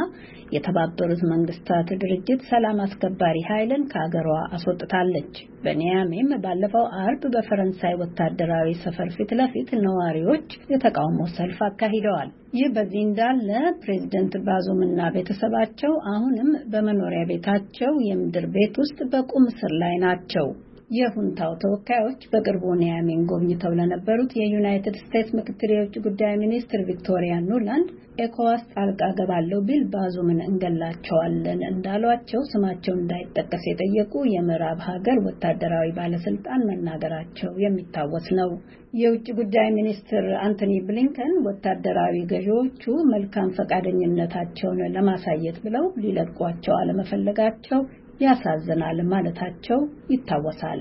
የተባበሩት መንግስታት ድርጅት ሰላም አስከባሪ ኃይልን ከሀገሯ አስወጥታለች። በኒያሜም ባለፈው አርብ በፈረንሳይ ወታደራዊ ሰፈር ፊት ለፊት ነዋሪዎች የተቃውሞ ሰልፍ አካሂደዋል። ይህ በዚህ እንዳለ ፕሬዝዳንት ባዙምና ቤተሰባቸው አሁንም በመኖሪያ ቤታቸው የምድር ቤት ውስጥ በቁም እስር ላይ ናቸው። የሁንታው ተወካዮች በቅርቡ ኒያሜን ጎብኝተው ለነበሩት የዩናይትድ ስቴትስ ምክትል የውጭ ጉዳይ ሚኒስትር ቪክቶሪያ ኑላንድ ኤኮዋስ ጣልቃ ገባለው ቢል ባዙምን እንገላቸዋለን እንዳሏቸው ስማቸው እንዳይጠቀስ የጠየቁ የምዕራብ ሀገር ወታደራዊ ባለስልጣን መናገራቸው የሚታወስ ነው። የውጭ ጉዳይ ሚኒስትር አንቶኒ ብሊንከን ወታደራዊ ገዢዎቹ መልካም ፈቃደኝነታቸውን ለማሳየት ብለው ሊለቋቸው አለመፈለጋቸው ያሳዝናል ማለታቸው ይታወሳል።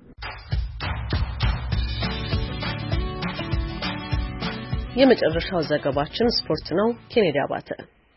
የመጨረሻው ዘገባችን ስፖርት ነው። ኬኔዲ አባተ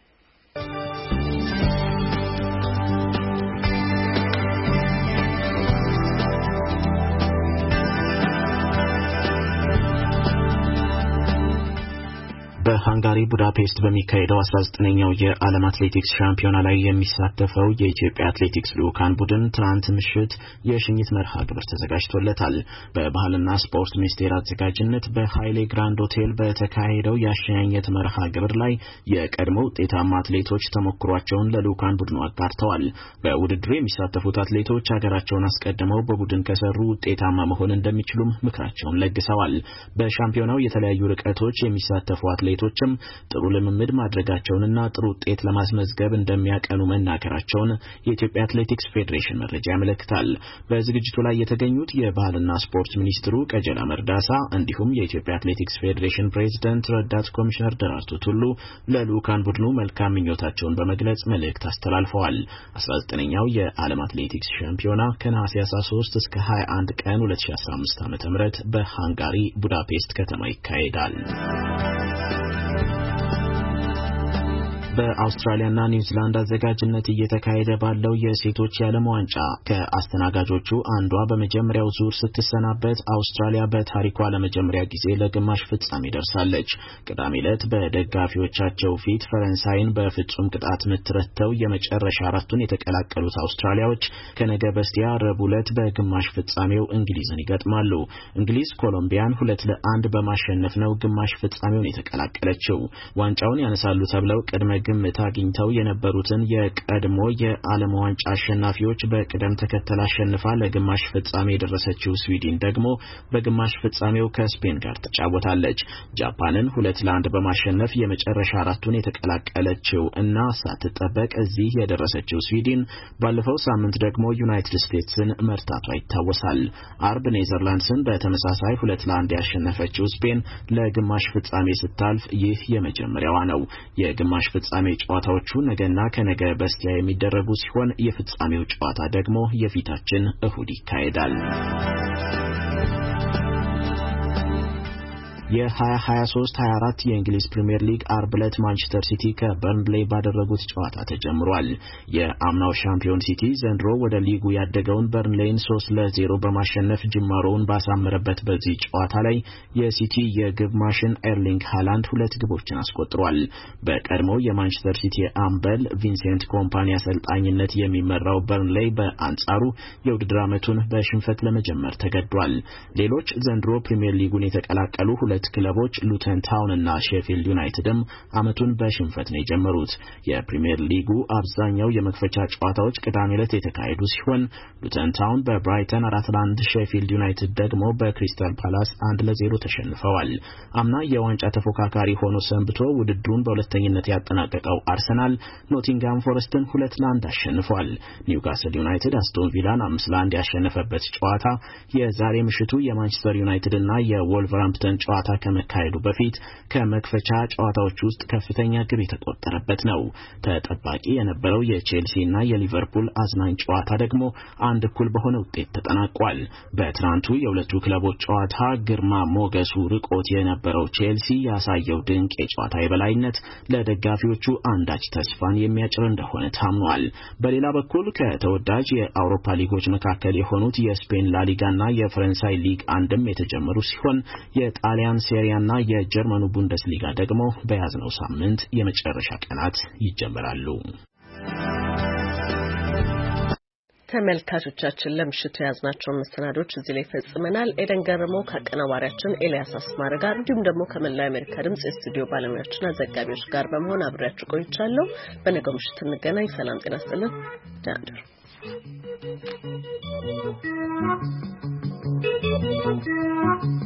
በሃንጋሪ ቡዳፔስት በሚካሄደው 19ኛው የዓለም አትሌቲክስ ሻምፒዮና ላይ የሚሳተፈው የኢትዮጵያ አትሌቲክስ ልዑካን ቡድን ትናንት ምሽት የሽኝት መርሃ ግብር ተዘጋጅቶለታል። በባህልና ስፖርት ሚኒስቴር አዘጋጅነት በሃይሌ ግራንድ ሆቴል በተካሄደው የአሸኛኘት መርሃ ግብር ላይ የቀድሞ ውጤታማ አትሌቶች ተሞክሯቸውን ለልዑካን ቡድኑ አጋርተዋል። በውድድሩ የሚሳተፉት አትሌቶች ሀገራቸውን አስቀድመው በቡድን ከሰሩ ውጤታማ መሆን እንደሚችሉም ምክራቸውን ለግሰዋል። በሻምፒዮናው የተለያዩ ርቀቶች የሚሳተፉ አትሌቶችም ጥሩ ልምምድ ማድረጋቸውንና ጥሩ ውጤት ለማስመዝገብ እንደሚያቀኑ መናገራቸውን የኢትዮጵያ አትሌቲክስ ፌዴሬሽን መረጃ ያመለክታል። በዝግጅቱ ላይ የተገኙት የባህልና ስፖርት ሚኒስትሩ ቀጀላ መርዳሳ እንዲሁም የኢትዮጵያ አትሌቲክስ ፌዴሬሽን ፕሬዝዳንት ረዳት ኮሚሽነር ደራርቱ ቱሉ ለልዑካን ቡድኑ መልካም ምኞታቸውን በመግለጽ መልእክት አስተላልፈዋል። 19ኛው የዓለም አትሌቲክስ ሻምፒዮና ከነሐሴ 13 እስከ 21 ቀን 2015 ዓ.ም በሃንጋሪ ቡዳፔስት ከተማ ይካሄዳል። በአውስትራሊያና ኒውዚላንድ አዘጋጅነት እየተካሄደ ባለው የሴቶች የዓለም ዋንጫ ከአስተናጋጆቹ አንዷ በመጀመሪያው ዙር ስትሰናበት አውስትራሊያ በታሪኳ ለመጀመሪያ ጊዜ ለግማሽ ፍጻሜ ደርሳለች። ቅዳሜ ዕለት በደጋፊዎቻቸው ፊት ፈረንሳይን በፍጹም ቅጣት ምት ረትተው የመጨረሻ አራቱን የተቀላቀሉት አውስትራሊያዎች ከነገ በስቲያ ረቡዕ ዕለት በግማሽ ፍጻሜው እንግሊዝን ይገጥማሉ። እንግሊዝ ኮሎምቢያን 2-1 በማሸነፍ ነው ግማሽ ፍጻሜውን የተቀላቀለችው። ዋንጫውን ያነሳሉ ተብለው ቅድመ ግምት አግኝተው የነበሩትን የቀድሞ የዓለም ዋንጫ አሸናፊዎች በቅደም ተከተል አሸንፋ ለግማሽ ፍጻሜ የደረሰችው ስዊድን ደግሞ በግማሽ ፍጻሜው ከስፔን ጋር ተጫወታለች። ጃፓንን 2-1 በማሸነፍ የመጨረሻ አራቱን የተቀላቀለችው እና ሳትጠበቅ እዚህ የደረሰችው ስዊድን ባለፈው ሳምንት ደግሞ ዩናይትድ ስቴትስን መርታቷ ይታወሳል። አርብ ኔዘርላንድስን በተመሳሳይ 2-1 ያሸነፈችው ስፔን ለግማሽ ፍጻሜ ስታልፍ ይህ የመጀመሪያዋ ነው። የግማሽ ፍጻሜ የፍጻሜ ጨዋታዎቹ ነገና ከነገ በስቲያ የሚደረጉ ሲሆን የፍጻሜው ጨዋታ ደግሞ የፊታችን እሁድ ይካሄዳል። የ2023-24 የእንግሊዝ ፕሪሚየር ሊግ አርብ ዕለት ማንቸስተር ሲቲ ከበርንሌይ ባደረጉት ጨዋታ ተጀምሯል። የአምናው ሻምፒዮን ሲቲ ዘንድሮ ወደ ሊጉ ያደገውን በርንሌይን 3-0 በማሸነፍ ጅማሮውን ባሳመረበት በዚህ ጨዋታ ላይ የሲቲ የግብ ማሽን ኤርሊንግ ሃላንድ 2 ግቦችን አስቆጥሯል። በቀድሞው የማንቸስተር ሲቲ አምበል ቪንሴንት ኮምፓኒ አሰልጣኝነት የሚመራው በርንሌይ በአንጻሩ የውድድር ዓመቱን በሽንፈት ለመጀመር ተገዷል። ሌሎች ዘንድሮ ፕሪሚየር ሊጉን የተቀላቀሉ ሁለት ክለቦች ሉተን ታውን እና ሼፊልድ ዩናይትድም ዓመቱን በሽንፈት ነው የጀመሩት። የፕሪሚየር ሊጉ አብዛኛው የመክፈቻ ጨዋታዎች ቅዳሜ ዕለት የተካሄዱ ሲሆን ሉተን ታውን በብራይተን 4-1፣ ሼፊልድ ዩናይትድ ደግሞ በክሪስታል ፓላስ 1-0 ተሸንፈዋል። አምና የዋንጫ ተፎካካሪ ሆኖ ሰንብቶ ውድድሩን በሁለተኝነት ያጠናቀቀው አርሰናል ኖቲንግሃም ፎረስትን 2-1 አሸንፏል። ኒውካስል ዩናይትድ አስቶን ቪላን 5-1 ያሸነፈበት ጨዋታ የዛሬ ምሽቱ የማንቸስተር ዩናይትድ እና የወልቨርሃምፕተን ጨዋታ ከመካሄዱ በፊት ከመክፈቻ ጨዋታዎች ውስጥ ከፍተኛ ግብ የተቆጠረበት ነው። ተጠባቂ የነበረው የቼልሲ እና የሊቨርፑል አዝናኝ ጨዋታ ደግሞ 1-1 በሆነ ውጤት ተጠናቋል። በትናንቱ የሁለቱ ክለቦች ጨዋታ ግርማ ሞገሱ ርቆት የነበረው ቼልሲ ያሳየው ድንቅ የጨዋታ የበላይነት ለደጋፊዎቹ አንዳች ተስፋን የሚያጭር እንደሆነ ታምኗል። በሌላ በኩል ከተወዳጅ የአውሮፓ ሊጎች መካከል የሆኑት የስፔን ላሊጋና የፈረንሳይ ሊግ አንድም የተጀመሩ ሲሆን የጣሊያን ሴሪያና የጀርመኑ ቡንደስሊጋ ደግሞ በያዝነው ሳምንት የመጨረሻ ቀናት ይጀምራሉ። ተመልካቾቻችን ለምሽቱ ያዝናቸው መሰናዶች እዚህ ላይ ፈጽመናል። ኤደን ገረመው ከአቀናባሪያችን ኤልያስ አስማረ ጋር እንዲሁም ደግሞ ከመላው አሜሪካ ድምጽ የስቱዲዮ ባለሙያዎችና ዘጋቢዎች ጋር በመሆን አብሬያችሁ ቆይቻለሁ። በነገው ምሽት እንገናኝ። ሰላም ጤና ይስጥልን። ደህና እደሩ።